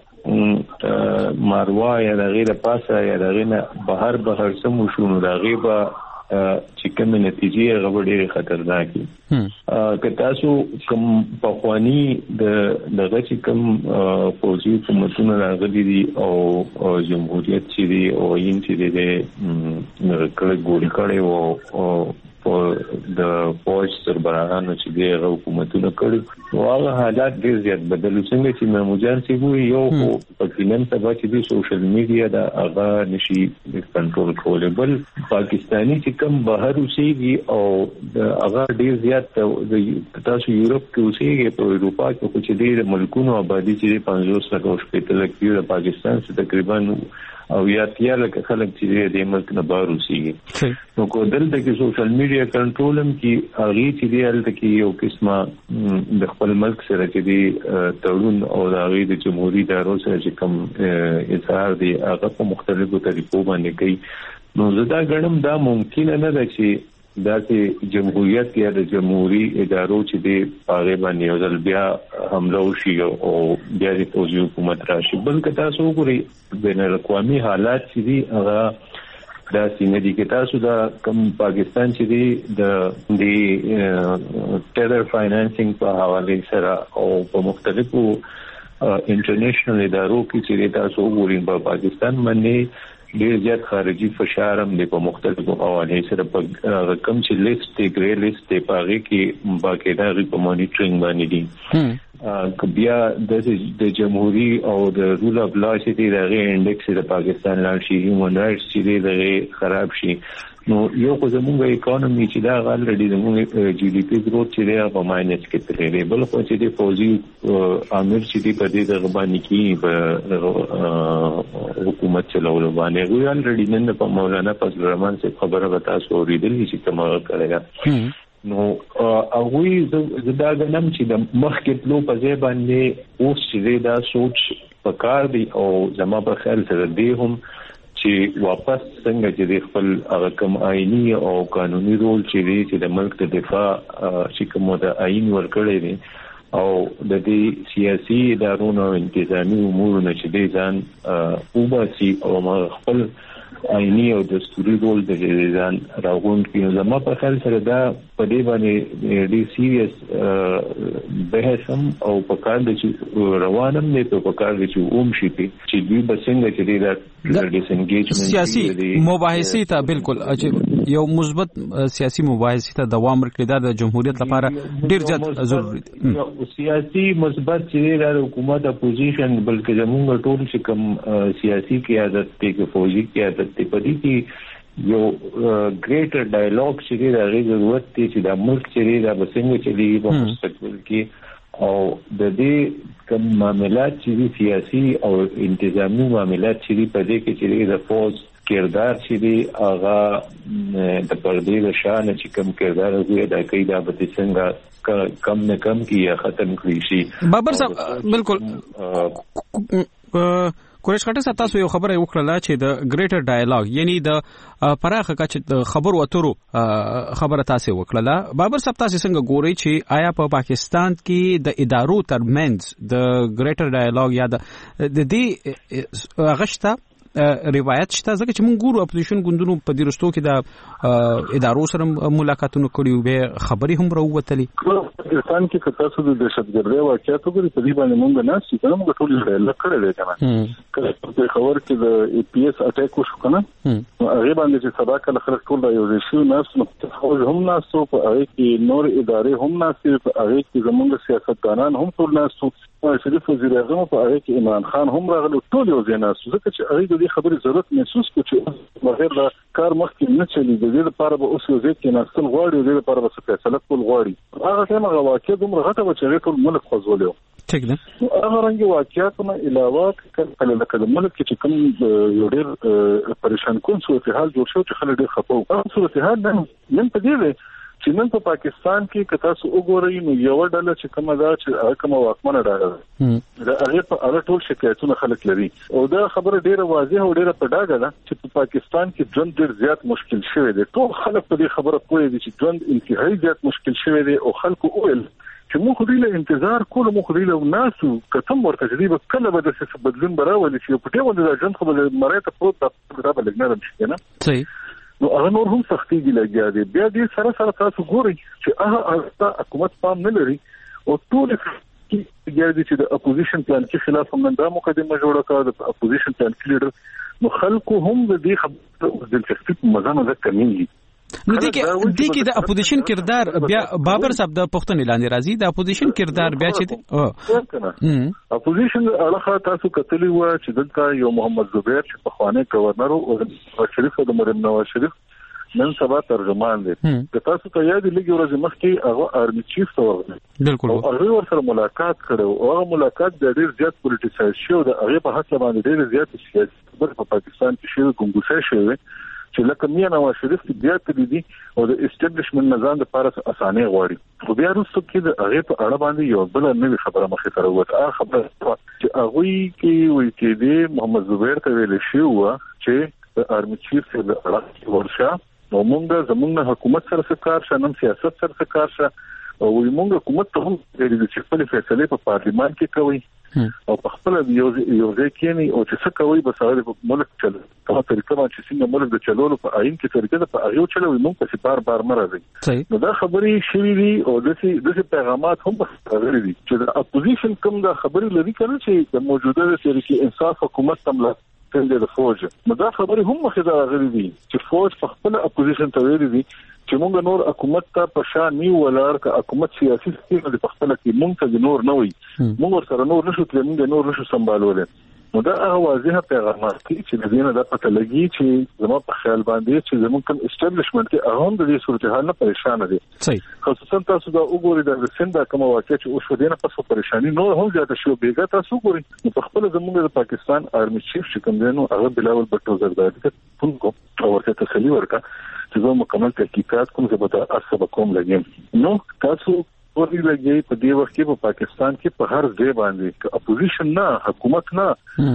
نه ماروا یا د غیره پاسه یا د غیره بهر بهر سم شونو د غیبه چې کوم نتیجې هغه ډېرې خطرناکې که تاسو کوم پخوانی د دغه چې کوم فوجي حکومتونه راغلي دي او جمهوریت چې دي او آئین چې دی د کله ګوري کړی او د فوج سربراهانو چې دی هغه حکومتونه کړي نو هغه حالات ډېر زیات بدلو. څنګه چې محمودجان صاحب وایي یو خو په نن سبا چې دی سوشل میډیا دا هغه نشي کنټرول کولی، بل پاکستاني چې کوم بهر اوسېږي او د هغه ډېر زیات تاسو یورپ کې اوسېږي په اروپا کې خو چې دی د ملکونو آبادي چې دی پنځوس لکه او شپېته لکه د پاکستان څخه تقریبا او یا تیا لکه خلک چې د ملک نه بهر اوسېږي. نو کو دلته کې سوشل میډیا کنټرول هم کې هغه چې دی هلته کې یو قسمه د خپل ملک سره چې دی تړون او د هغه د جمهوریت ادارو سره چې کوم اظهار دی هغه په مختلفو طریقو باندې کوي. نو زه دا ګڼم دا ممکن نه ده چې دا چې جمهوریت یا د جمهوریت ادارو چې دی هغه باندې یو ځل بیا حمله وشي او بیا د فوجي حکومت راشي. بلکې تاسو وګورئ بین الاقوامي حالات چې دی هغه دا سینه دي کې تاسو دا کوم پاکستان چې دی د د ټیرر فاینانسینګ په حواله سره او په مختلفو انټرنیشنل ادارو کې چې تاسو وګورئ په پاکستان باندې ډېر زیات خارجي فشار هم د په مختلفو حواله سره په رقم چې لیست دی ګری لیست دی په هغه کې باقاعده غي په مانیټرینګ باندې دي. بیا د جمهوریت او د رول اف لا چې دی دغه انډیکس د پاکستان لاندې شي هیومن رائټس چې دی دغه خراب شي. نو یو خو زموږ اکانومي چې دا غالډي زموږ جی ډي پی ګروث چې دی په ماینس کې تللی دی. بل خو چې دی فوجي امیر چې دی په دې د غبانی کې په حکومت چلولو باندې غوړي الریډي نن په مولانا فضل الرحمن سے خبره وتا سو ریدلې چې کومه کړی. نو هغه زدا غنم چې د مخکې لو په ځای باندې اوس چې دا سوچ پکار دی او زما په خیال سره دی هم چې واپس څنګه چې خپل هغه کوم آئینی او قانوني رول چې دی چې د ملک د دفاع چې کوم د آئین ورکړی دی او د دې سیاسي ادارو او انتظامی امور نه چې دی ځان وباسي او خپل آئینی او دستوري رول د ځان راغونډ کړي. زما په خیال سره دا په دې باندې ډېر سیریس بحث هم او په کار د روانم نه په کار د چې اوم شي چې دوی به څنګه چې دا ډیس انګیجمنت سیاسي مباحثې ته بالکل یو مثبت سیاسي مباحثې ته دوام ورکړي دا د جمهوریت لپاره ډېر زیات ضروري دي. سیاسي مثبت چې د حکومت اپوزیشن بلکې زموږ ټول چې کوم سیاسي قیادت کې فوجي قیادت ته پدې کې یو ګریټر ډایالوګ چې د هغه ضرورت دی چې د ملک چې د بسنګ چې دی په مستقبل کې او د دې کوم معاملات چې سیاسي او انتظامی معاملات چې په دې کې چې د فوج کردار چې دی هغه د پردې د شان چې کوم کردار دی د کیدا به څنګه کم نه کم کی یا ختم کړی شي. بابر صاحب بالکل کوریش خټک صاحب تاسو یو خبره وکړه چې د ګریټر ډایالوګ یعنی د پراخه کچ د خبرو اترو خبره تاسو وکړه. بابر صاحب تاسو څنګه ګورئ چې آیا په پاکستان کې د ادارو ترمنځ د ګریټر ډایالوګ یا د دې غشته روایت شته ځکه چې موږ ګورو اپوزیشن ګوندونو په دې رستو کې د ادارو سره ملاقاتونه کړي به خبري هم راووتلې. پاکستان کې که تاسو د دهشتګردۍ واقعیت وګورئ په دې باندې موږ نه سي کنه موږ ټول یې لکړې ده کنه کله په خبر کې د ای پی ایس اٹیک وشو کنه هغه باندې چې سبا کله خلک ټول یو ځای ناس نو فوج هم ناسو په هغه کې نور ادارې هم ناسو په هغه کې زموږ سیاستدانان هم ټول ناسو نواز شریف وزیر اعظم په هغه کې عمران خان هم راغلو ټول یو ځای ناست ځکه چې هغه د دې خبرې ضرورت محسوس کړ چې بغیر د کار مخکې نه چلی د دې لپاره به اوس یو ځای کې ناستل غواړي د دې لپاره به فیصله کول غواړي هغه ټیم هغه واقع دومره غټه و چې ټول ملک خوځولیو ٹھیک ده هغه رنګ واقعیتونه علاوه کله لکه د ملک چې کوم یو ډېر پریشان کون صورتحال جوړ شو چې خلک ډېر خپه وو هغه صورتحال نن نن په دې دی چې نن په پاکستان کې که تاسو وګورئ نو یو ډله چې کومه ده چې کومه واکمنه ډله ده د هغې په اړه ټول شکایتونه خلک لري او دا خبره ډېره واضحه او ډېره په ډاګه ده چې په پاکستان کې ژوند ډېر زیات مشکل شوی دی ټول خلک په دې خبره پوه دي چې ژوند انتهایی زیات مشکل شوی دی او خلکو وویل چې موږ خو دوی له انتظار کولو موږ خو دوی له ناسو کتم ورته چې دوی به کله به داسې بدلون به راولي چې په دې باندې دا ژوند خو به مرۍ ته پروت دا به لږ نرم شي نه صحیح نو هغه نور هم سختيږي لګیا دي بیا دې سره سره تاسو ګورئ چې هغه حکومت پام نه لري او ټول کې ګرځي چې د اپوزیشن پلان کې خلاف هم دا مقدمه جوړه کړه د اپوزیشن پلان کې لیډر نو خلکو هم د دې خبرو د دلچسپي په مزانه ده کمیږي نو دې کې دې کې د اپوزیشن کردار بیا بابر صاحب د پښتون اعلان راځي د اپوزیشن کردار بیا چې او اپوزیشن علاقه تاسو کتلی و چې دلته یو محمد زبیر چې په خوانه گورنر او شریف د مریم نواز شریف نن سبا ترجمان دي که تاسو ته یاد لګي ورځ مخکې هغه آرمي چیف ته ورغلی بالکل او هغه سره ملاقات کړو او هغه ملاقات د ډیر زیات پولیټیسایز شو د هغه په حساب باندې ډیر زیات سیاسي په پاکستان کې شوی ګنګوسه شوی چې لکه میا نواز شریف بیا کړی دي او د اسټابلیشمنت نظام د پاره اسانه غواړي خو بیا وروسته کې د هغه په اړه باندې یو بل نوې خبره مخې ته راووته هغه خبره چې هغه کې وایي چې د محمد زبیر ته ویل شو چې د آرمي چیف د اړه ورشه نو موږ زموږ حکومت سره کار شنم سیاست سره کار شه او موږ حکومت ته هم د خپل فیصله په پارلیمان کې کوي او په خپل یو یو ځکه نه او چې څه کوي به سره په ملک چل په طریقه باندې چې ملک د چلولو په عین کې طریقه په هغه چلوي موږ په بار بار مرزي نو دا خبرې شوي دي او دغه دغه پیغامات هم راغلي دي چې د اپوزیشن کوم دا خبرې لري کړي چې د موجوده تحریک انصاف حکومت تملا څنګه د فوج نو دا خبرې هم مخې ته راغلي دي چې فوج په خپل اپوزیشن ته ویلي دي چې موږ نور حکومت ته په شان نیو ولر ک حکومت سیاسي سیستم د خپل کې موږ ته نور نه وي موږ سره نور نشو تل موږ نور نشو سمبالول نو دا هغه واضحه پیغامات چې د دې نه د پته لګي چې زموږ په خیال باندې چې زموږ کوم اسټابلیشمنت کې هغه د دې صورتحال نه پریشان دي صحیح خصوصا تاسو دا وګورئ د سند کوم واقع چې اوس ودینه پس پریشانی نور هم زیاته شو بیګه تاسو وګورئ په خپل زموږ د پاکستان آرمي چیف چې کوم دی نو هغه بلاول بټو زرداری ته فون کو او ورته تسلی ورکړه چې زه مکمل تحقیقات کوم زه به تاسو به کوم لګیم نو تاسو ورته لګي په دې وخت کې په پاکستان کې په هر ځای باندې چې اپوزیشن نه حکومت نه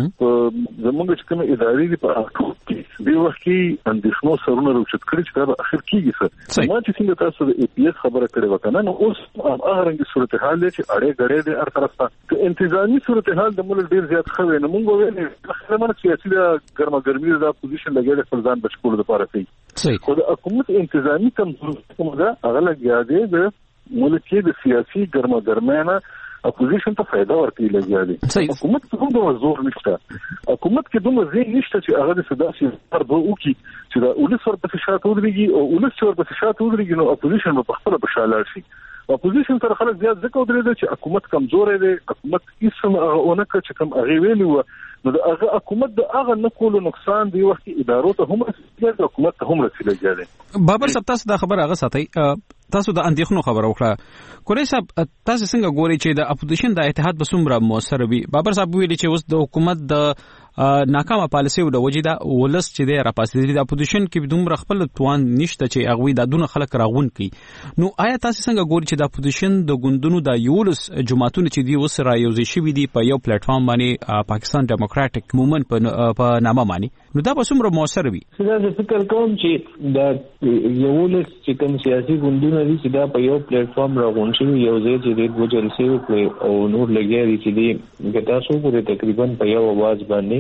زموږ چې کوم ادارې دي په اخر کې دې وخت کې اندېښنو سرونه روچت کړی چې دا اخر کېږي څه ما چې څنګه تاسو د ای پی ایس خبره کړې وکنه نو اوس هغه رنګ صورتحال دی چې اړې غړې دي هر طرف ته انتظامی صورتحال د ملک ډیر زیات خوي نه مونږ ویل خلک من سیاسي د ګرمه ګرمي د اپوزیشن لګیږي فرزان بچکول لپاره کوي خو د حکومت انتظامی کمزوري کوم ده هغه لګیا دی د ملک کې د سیاسي ګرمه ګرمانه اپوزیشن ته فائدہ ورکړي لګیږي حکومت ته دوه زور نشته حکومت کې دوه ځای نشته چې هغه د صداسي پر به وکي چې دا ولس ورپسې شاته ودرېږي او ولس ورپسې شاته ودرېږي نو اپوزیشن په خپل بشاله شي اپوزیشن سره خلک زیات ځکه ودرېږي چې حکومت کمزورې دی حکومت هیڅ هغه اونکه چې کوم هغه ویلی و نو د هغه حکومت د هغه نکولو نقصان دی وخت ادارو ته هم رسیدل حکومت ته هم رسیدل بابر صاحب تاسو دا خبر هغه ساتي تاسو د اندېښنو خبره وکړه کوري صاحب تاسو څنګه ګوري چې د اپوزیشن د اتحاد به څومره موثر وي بابر صاحب ویلي چې اوس د حکومت د ناکامه پالیسي او د وجیدا ولس چې د راپاسې د اپوزیشن کې دومره خپل توان نشته چې هغه د دونه خلک راغون کوي نو آیا تاسو څنګه ګوري چې د اپوزیشن د ګوندونو د یولس جماعتونو چې دی اوس را یوځي شوی دی په یو پلیټ فارم باندې پاکستان ډیموکراټک موومېنټ په نامه باندې نو دا به څومره موثر وي زه فکر کوم چې د یولس چې کوم سیاسي ګوندونه دي چې دا په یو پلیټ فارم راغون شي یو ځای چې د دوه جلسې وکړي او نور لګیا دي چې دی ګټاسو پورې تقریبا په یو आवाज باندې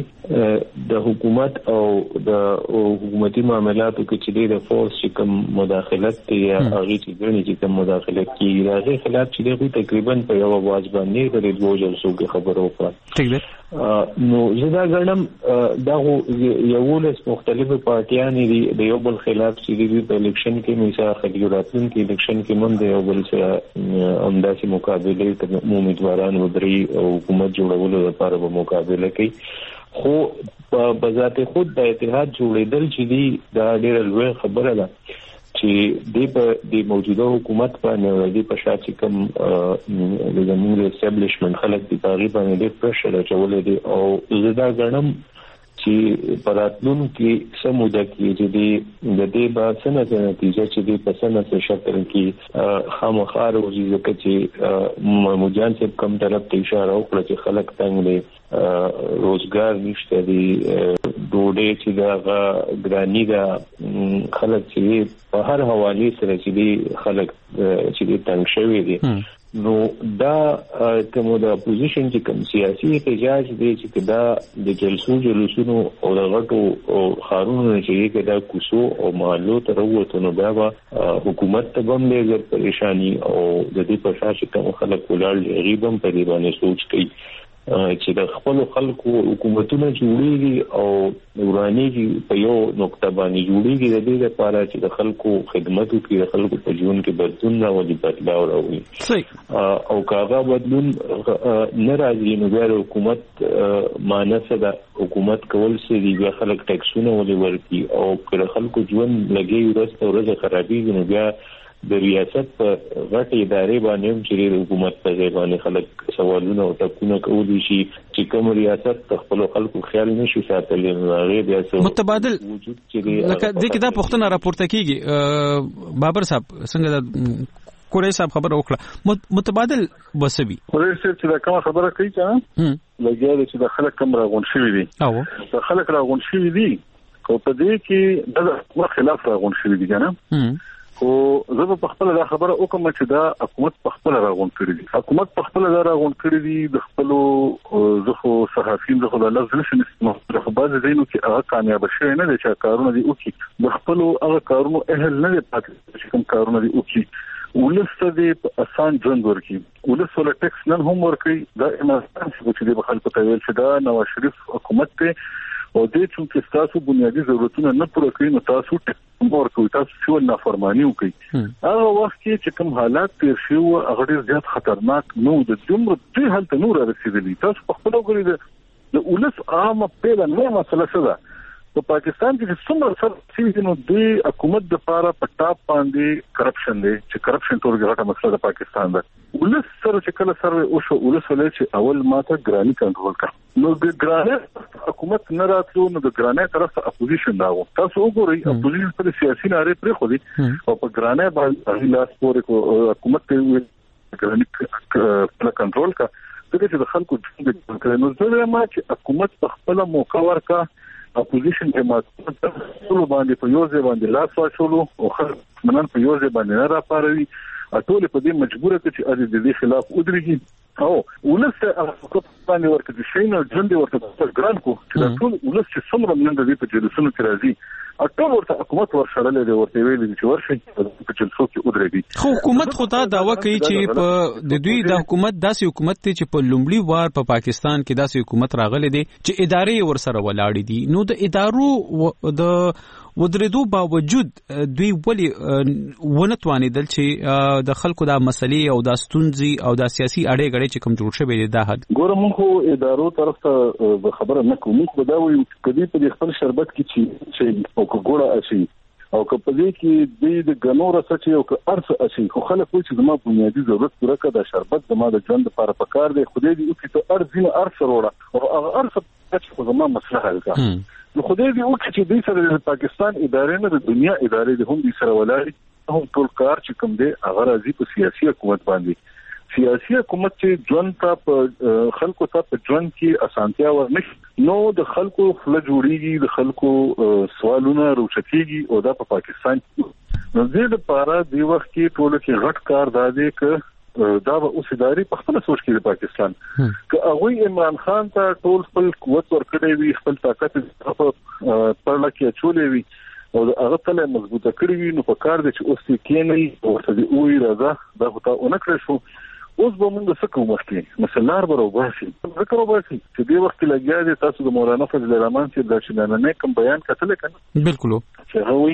د حکومت او د حکومتي معاملاتو کې چې د فورس چې کوم مداخلت یا هغه چې ګڼي چې کوم مداخلت کیږي راځي خلاف چې دی تقریبا په یو आवाज باندې د دوه جلسو کې خبرو وکړه ٹھیک ده نو زه دا ګڼم دا یو لس مختلفه پارټیان دي د یو بل خلاف چې دی په الیکشن کې مثال خلیوراتن کې الیکشن کې مونږ د یو بل سره همداسې مقابله ته امیدواران ودرې او حکومت جوړولو لپاره به مقابله کوي. خو په ذات خود د اتحاد جوړېدل چې دی دا ډېره لویه خبره ده چې د په د موجوده حکومت باندې د په شاته کوم د زموږ د اسټابلیشمنت خلک د تغییر باندې ډېر پرشر اچولې دي او زه دا غواړم چې پراتلون کې سموده کې چې د دې با څنګه نتیجه چې د پسنه څه شکل کې خامخار او ځکه چې مجان صاحب کوم طرف ته اشاره وکړه چې خلک څنګه دي روزګار نشته دي ډوډۍ چې دا ګرانی دا خلک چې په هر حواله سره چې دي خلک چې تنګ شوی دي نو دا کومه د اپوزیشن چې کوم سیاسي احتجاج دی چې دا د جلسو جلوسونو او د غټو خارونو چې کې دا کوسو او محلو ته وروته نو بیا حکومت ته هم ډېر پریشانی او د دې په شان چې کوم خلک ولړ غیبم په دې باندې سوچ کوي چې د خپل خلکو حکومتونه جوړیږي او ورانیږي په یو نقطه باندې جوړیږي د دې لپاره چې د خلکو خدمت وکړي د خلکو په ژوند کې بدلون راولي بدلاو راوړي او کاغه بدلون نه راځي نو بیا حکومت مانسه د حکومت کول سړي بیا خلک ټیکسونه ولې ورکي او پر خلکو ژوند لګي ورسته ورځ خرابېږي نو بیا د ریاست په غټ ادارې باندې چې حکومت په ځای باندې خلک سوالونه او ټاکنه کوي شي چې کوم ریاست خپل خلکو خیال نشي ساتلی نو هغه بیا متبادل وجود چې لکه د کتاب پښتنه راپورته کیږي بابر صاحب څنګه د کورې صاحب خبر وکړه متبادل وسبي کورې صاحب چې دا کوم خبره کوي چې لګیا دي چې د خلک کم راغون شوی دي او د خلک راغون شوی دي او په دې کې د خلاف راغون شوی دي کنه او زه په خپل دا خبره وکم چې دا حکومت په خپل راغون کړی دي حکومت په خپل راغون کړی دي د خپل زخو صحافین زخو د لفظ نشي استعمال په بعض ځینو کې هغه کامیاب شوی نه دي چې کارونه دي وکي د خپل هغه کارونو اهل نه دي پاتې چې کوم کارونه دي وکي ولسته دي په اسان ژوند ورکي ولسته له ټیکس نن هم ورکي دا امانت چې د خلکو ته ویل چې دا نواز شریف حکومت ته او دې چې تاسو بنیادی ضرورتونه نه پوره کوي نو تاسو ټیکس ورکوي تاسو چې نافرمانی وکړي هغه وخت کې چې کوم حالات تیر شي او هغه ډیر زیات خطرناک نو د دومره دې حالت نور رسیدلی تاسو په خپل وګورئ د ولس عامه پیدا نه مسله ده په پاکستان کې څومره سره نو د حکومت د لپاره په ټاپ باندې کرپشن دی چې کرپشن تورګه غټه مسله د پاکستان ده ولس سره چې کله سره او شو ولس ولې چې اول ماته ګرانی کنټرول کړ نو د ګرانی حکومت نه راتلو نو د ګرانی طرف ته اپوزیشن راو تاسو وګورئ اپوزیشن پر سیاسي ناره پرې خو دي او په ګرانی باندې لاس پورې حکومت ته ګرانی کنټرول کا دغه چې د خلکو د نو زه ما چې حکومت په خپل موقع ورکا اپوزیشن جماعت ټول باندې په یو ځای باندې لاس واچولو او خلک منن په یو ځای باندې نه راپاروي ټول په دې مجبوره چې د دې خلاف ودرېږي او ولسته هغه باندې ورته د شینو ژوند ورته ګران کو چې ټول ولس چې څومره منن د دې په جلسونو کې راځي ټول ورته حکومت ورشړلې دی ورته ویلي چې ورشي په جلسو کې ودرېږي خو حکومت خو دا داوا کوي چې په د دوی د حکومت داسې حکومت ته چې په لومړي وار په پاکستان کې داسې حکومت راغلي دي چې ادارې ورسره ولاړې دي نو د ادارو د ودرېدو باوجود دوی ولی ونتوانېدل چې د خلکو د مسلې او د ستونزې او د سیاسي اړې غړې چې کوم جوړ شوی دی دا حد ګورم خو ادارو طرف ته خبره نه کوم خو دا وایي کدي په خپل شربت کې چې چې او کوګوړه اسی او په دې کې د غنور سچ او ارث اسی خو خلک وایي چې زما بنیادی ضرورت پوره کړه شربت زما د ژوند لپاره پکار دی خو دې یو کې ته ارث نه ارث وروړه او هغه ارث چې زما مسله حل کا نو خدای دې وکړي چې د سره د پاکستان ادارې نه د دنیا ادارې د هم د سره ولاري هم ټول کار چې کوم دی هغه راځي په سیاسي حکومت باندې سیاسي حکومت چې ژوند ته په خلکو ته په ژوند کې اسانتیا ورنښ نو د خلکو فل جوړیږي د خلکو سوالونه روچتيږي او دا په پاکستان نو دې لپاره د وخت کې ټول کې غټ کار دادې ک دا به اوس اداري په خپل سوچ کې د پاکستان که هغه عمران خان ته ټول خپل قوت ورکړي وي خپل طاقت په پرله کې چولې وي او هغه تل مضبوطه کړی وي نو په کار دي چې اوس کې نه او څه دی وی راځه دا هوتا اونکړ شو اوس به موږ څه کوو مخکې مثلا بر او باسي ذکر او باسي چې دې وخت لګیا دي تاسو د مولانا فضل الرحمن چې د شنانه کوم بیان کتل کنه بالکل چې هغه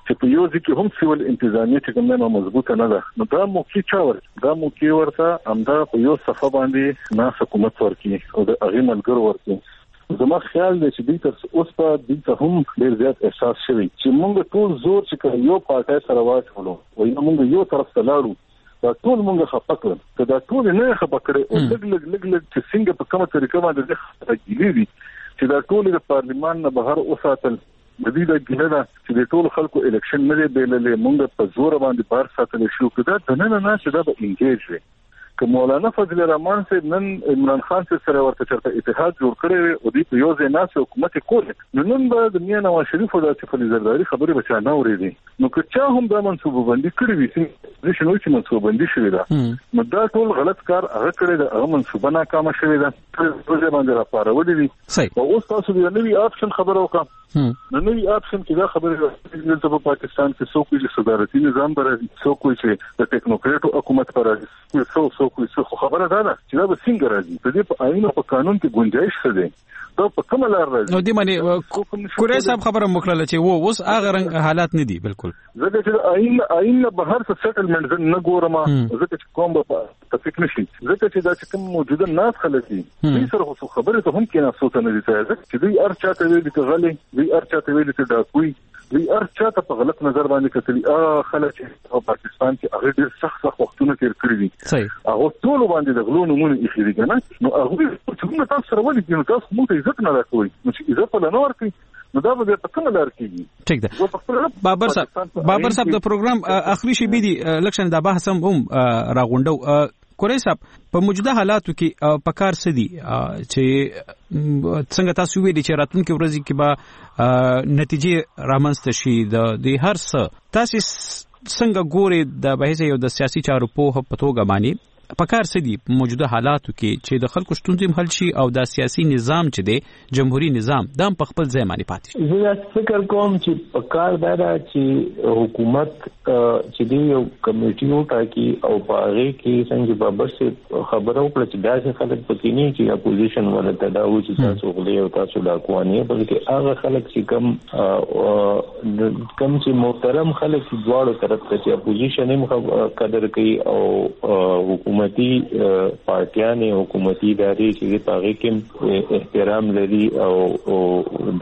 چې په یو ځکه هم سیول انتظامیه چې کومه مضبوطه نه ده. نو دا موقع چا ور دا موقع ورته همدا په یو صفه باندې نه حکومت ورکی او د هغه ملګر ورکی. زما خیال دی چې د تر اوس په د ته هم ډیر زیات احساس شوی چې موږ ټول زور چې یو پارټای سره واچولو او موږ یو طرف ته لاړو دا ټول موږ خپکل که دا ټول نه خپکړي او لګ لګ لګ لګ چې څنګه په کومه طریقه باندې راځي چې دا ټول د پارلیمان نه بهر اوساتل د دې د ګنده چې د ټول خلکو الیکشن نه دی بیللې موږ په زور باندې بار ساتل شو کدا د نه نه چې دا به انګیج وي. که مولانا فضل الرحمن صاحب نن عمران خان سره ورته چرته اتحاد جوړ کړی او د یو ځای ناس حکومت کول نو نن به د میا نواز شریف او د صف علي زرداری خبره بچا نه اورېدي. نو که چا هم دا منصوبه بندي کړی وي چې شنو چې منصوبه بندي شوی دا نو دا ټول غلط کار هغه کړی دا هغه منصوبه ناکامه شوی دا پروژه باندې راپارولې دي او اوس تاسو د نوې آپشن خبره وکړه. نو نوې آپشن کې دا خبره د پاکستان کې څوک چې صدارتي نظام پر څوک چې د ټیکنوکراټو حکومت پر څوک څوک څه خبره ده چې دا به څنګه راځي په دې په آئین او په قانون کې گنجائش څه ده دا په کومه لار راځي. نو دې معنی کورې صاحب خبره مخلله چې وو اوس هغه رنګ حالات نه دي بالکل زګه چې آئین آئین نه بهر څه سیټلمنټ نه ګورم زګه چې کوم په تفکر نشي زګه چې دا چې کوم موجوده ناس خلک دي دې سره خو خبره ته هم کې نه سوته نه دي چې دوی ارچا ته ویل چې غلي دوی ارچا ته ویل چې ډاکوي دوی ارچا ته په غلط نظر باندې کتلی ا خلک په پاکستان کې هغه ډېر سخت سخت وختونه تیر کړی دي. صحیح هغه ټول باندې د غلو نمونه اخیری کنه نو هغه چې موږ تاسو سره ولې نو تاسو موږ عزت نه راکوي نو چې عزت ولا نه ورکوي نو دا به په کومه لار کېږي. ټیک ده بابر صاحب بابر صاحب د پروګرام اخري شی بي دي لکشن دا بحث هم راغونډو کورې صاحب په موجوده حالاتو کې په کار سدي چې څنګه تاسو ویلي چې راتلونکي ورځې کې به نتیجې رامنځته شي د هر څه تاسو څنګه ګوري د بحث یو د سیاسي چارو په پتوګه باندې په کار سدي موجوده حالاتو کې چې د خلکو شتونځم حل شي او د سیاسي نظام چې دی جمهوریت نظام د په خپل ځای باندې پاتې شي. زه فکر کوم چې په کار دا چې حکومت چې دی یو کمیټي وټاکي او په هغه کې څنګه بابر سي خبرو کړ چې داسې خلک پکې نه چې اپوزیشن ولته دا و چې تاسو غلي او تاسو ډاکوانه بلکې هغه خلک چې کم کم چې محترم خلک دواړو طرف ته چې اپوزیشن هم قدر کوي او حکومت حکومتي پارټیانې حکومتي ادارې چې په هغه کې احترام لري او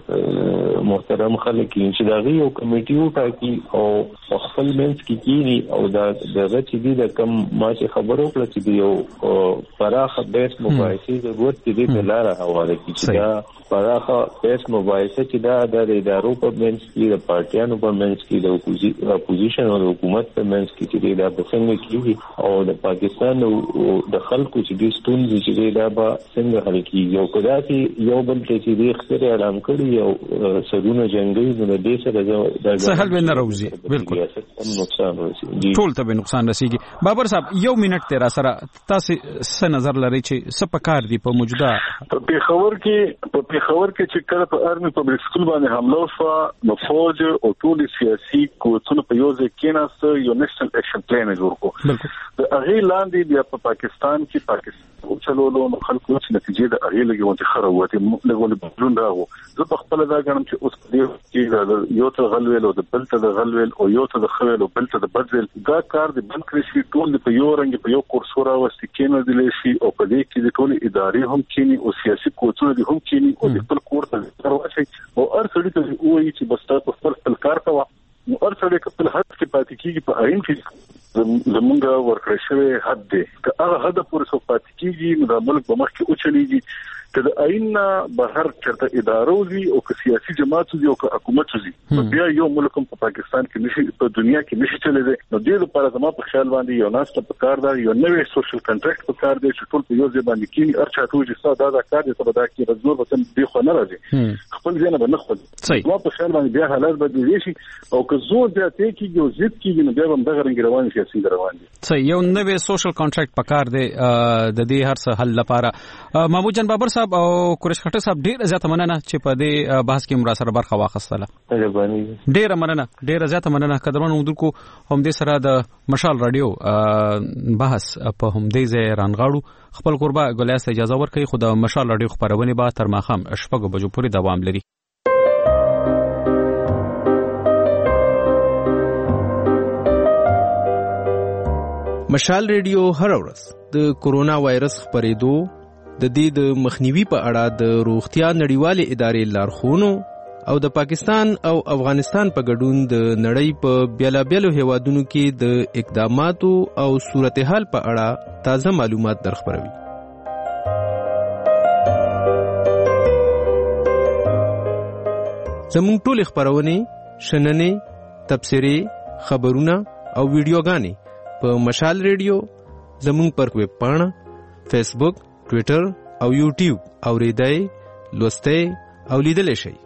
د محترم خلک چې دا یو کمیټي وټاکي او خپل منځ کې کیږي او دا د چې د کم ما چې خبرو کړل چې یو پراخه بیس مباحثې ضرورت دي د لاره حواله کیږي دا پراخه بیس مباحثه چې دا د ادارو په منځ کې د پارټیانو په منځ کې د اپوزیشن او حکومت په منځ کې چې دا په څنګه کیږي او د پاکستان او د خلکو چې د ستونزې چې دا به څنګه حل کیږي او کدا چې یو بل چې د اختیار اعلان کړي او سرونه جنگي د دې سره د سهل به نه راوځي بالکل نقصان رسیږي ټول ته به نقصان رسیږي. بابر صاحب یو منټ تیر سره تاسو څه نظر لري چې څه پکار دی په موجوده په پیښور کې په پیښور کې چې کله په ارمي پبلک سکول باندې حمله وشوه نو فوج او ټول سیاسي قوتونه په یو ځای کې ناست یو نېشنل اکشن پلان جوړ کړ د هغه لاندې بیا په پاکستان کې پاکستان او چلولو نو خلکو چې نتیجې د هغه لګي وانت خروته لګول بدلون راغو. زه په خپل دا غنم چې اوس په دې کې یو ته غلویل او د بل ته د غلویل او یو ته د خویل او بل ته د بدل دا کار د بند کړی شي ټول په یو رنګ په یو کورسورا وستې کې نه دي شي او په دې کې د ټول ادارې هم کینی او سیاسي قوتونه دي هم کینی او د خپل کور ته ورسي او ارسل ته وایي چې بس تاسو خپل خپل کار کوه نو ارسل خپل حد کې پاتې کیږي په عین کې زمونږ ورکړی شوی حد دی که هغه حد پورې څو پاتې کیږي نو د ملک په مخ کې اوچلیږي که د عین نه بهر چرته ادارو وي او که سیاسي جماعت وي او که حکومت وي بیا یو ملک په پاکستان کې نشي په دنیا کې نشي چلېدی. نو دې لپاره زما په خیال باندې یو ناس ته پکار دی یو نوې سوشل کنټراکټ پکار دی چې ټول په یو ځای باندې کینی هر چا ته وایي چې دا دا کار دی ته دا کې رزور وطن دی خو نه راځي خپل ځای نه بنخ نو په خیال باندې بیا حالات بدلېږي شي او که زور زیاتې کېږي او ضد کېږي نو بیا هم دغه رنګ روان شي څنګه روان دي. صحیح یو نوې سوشل کنټراکټ پکار دی د دې هر څه حل لپاره. محمود جان بابر صاحب او قریش خټک صاحب ډیر زیاته مننه چې په دې بحث کې مرا سره برخه واخیستله. ډیر مننه ډیر زیاته مننه قدرمن اودونکو هم دې سره د مشال رادیو بحث په هم دې ځای رانغاړو خپل قربا ګلیاس اجازه ورکړي خو د مشال رادیو خبرونه به تر ماښام شپږ بجو پورې دوام لري. مشال ریډیو هر ورځ د کورونا وایرس خپرېدو د دې د مخنیوي په اړه د روغتیا نړیوالې ادارې لارښوونو او د پاکستان او افغانستان په ګډون د نړۍ په بیلابیلو هیوادونو کې د اقداماتو او صورتحال په اړه تازه معلومات درخبروي. زموږ ټول خبرونه، شننې، تبصرې، خبرونه او ویډیوګانې په مشال ریډیو، زموږ پر ویب پاڼه، فیسبوک، ټویټر او یوټیوب اوریدای، لوستای او لیدلای شئ.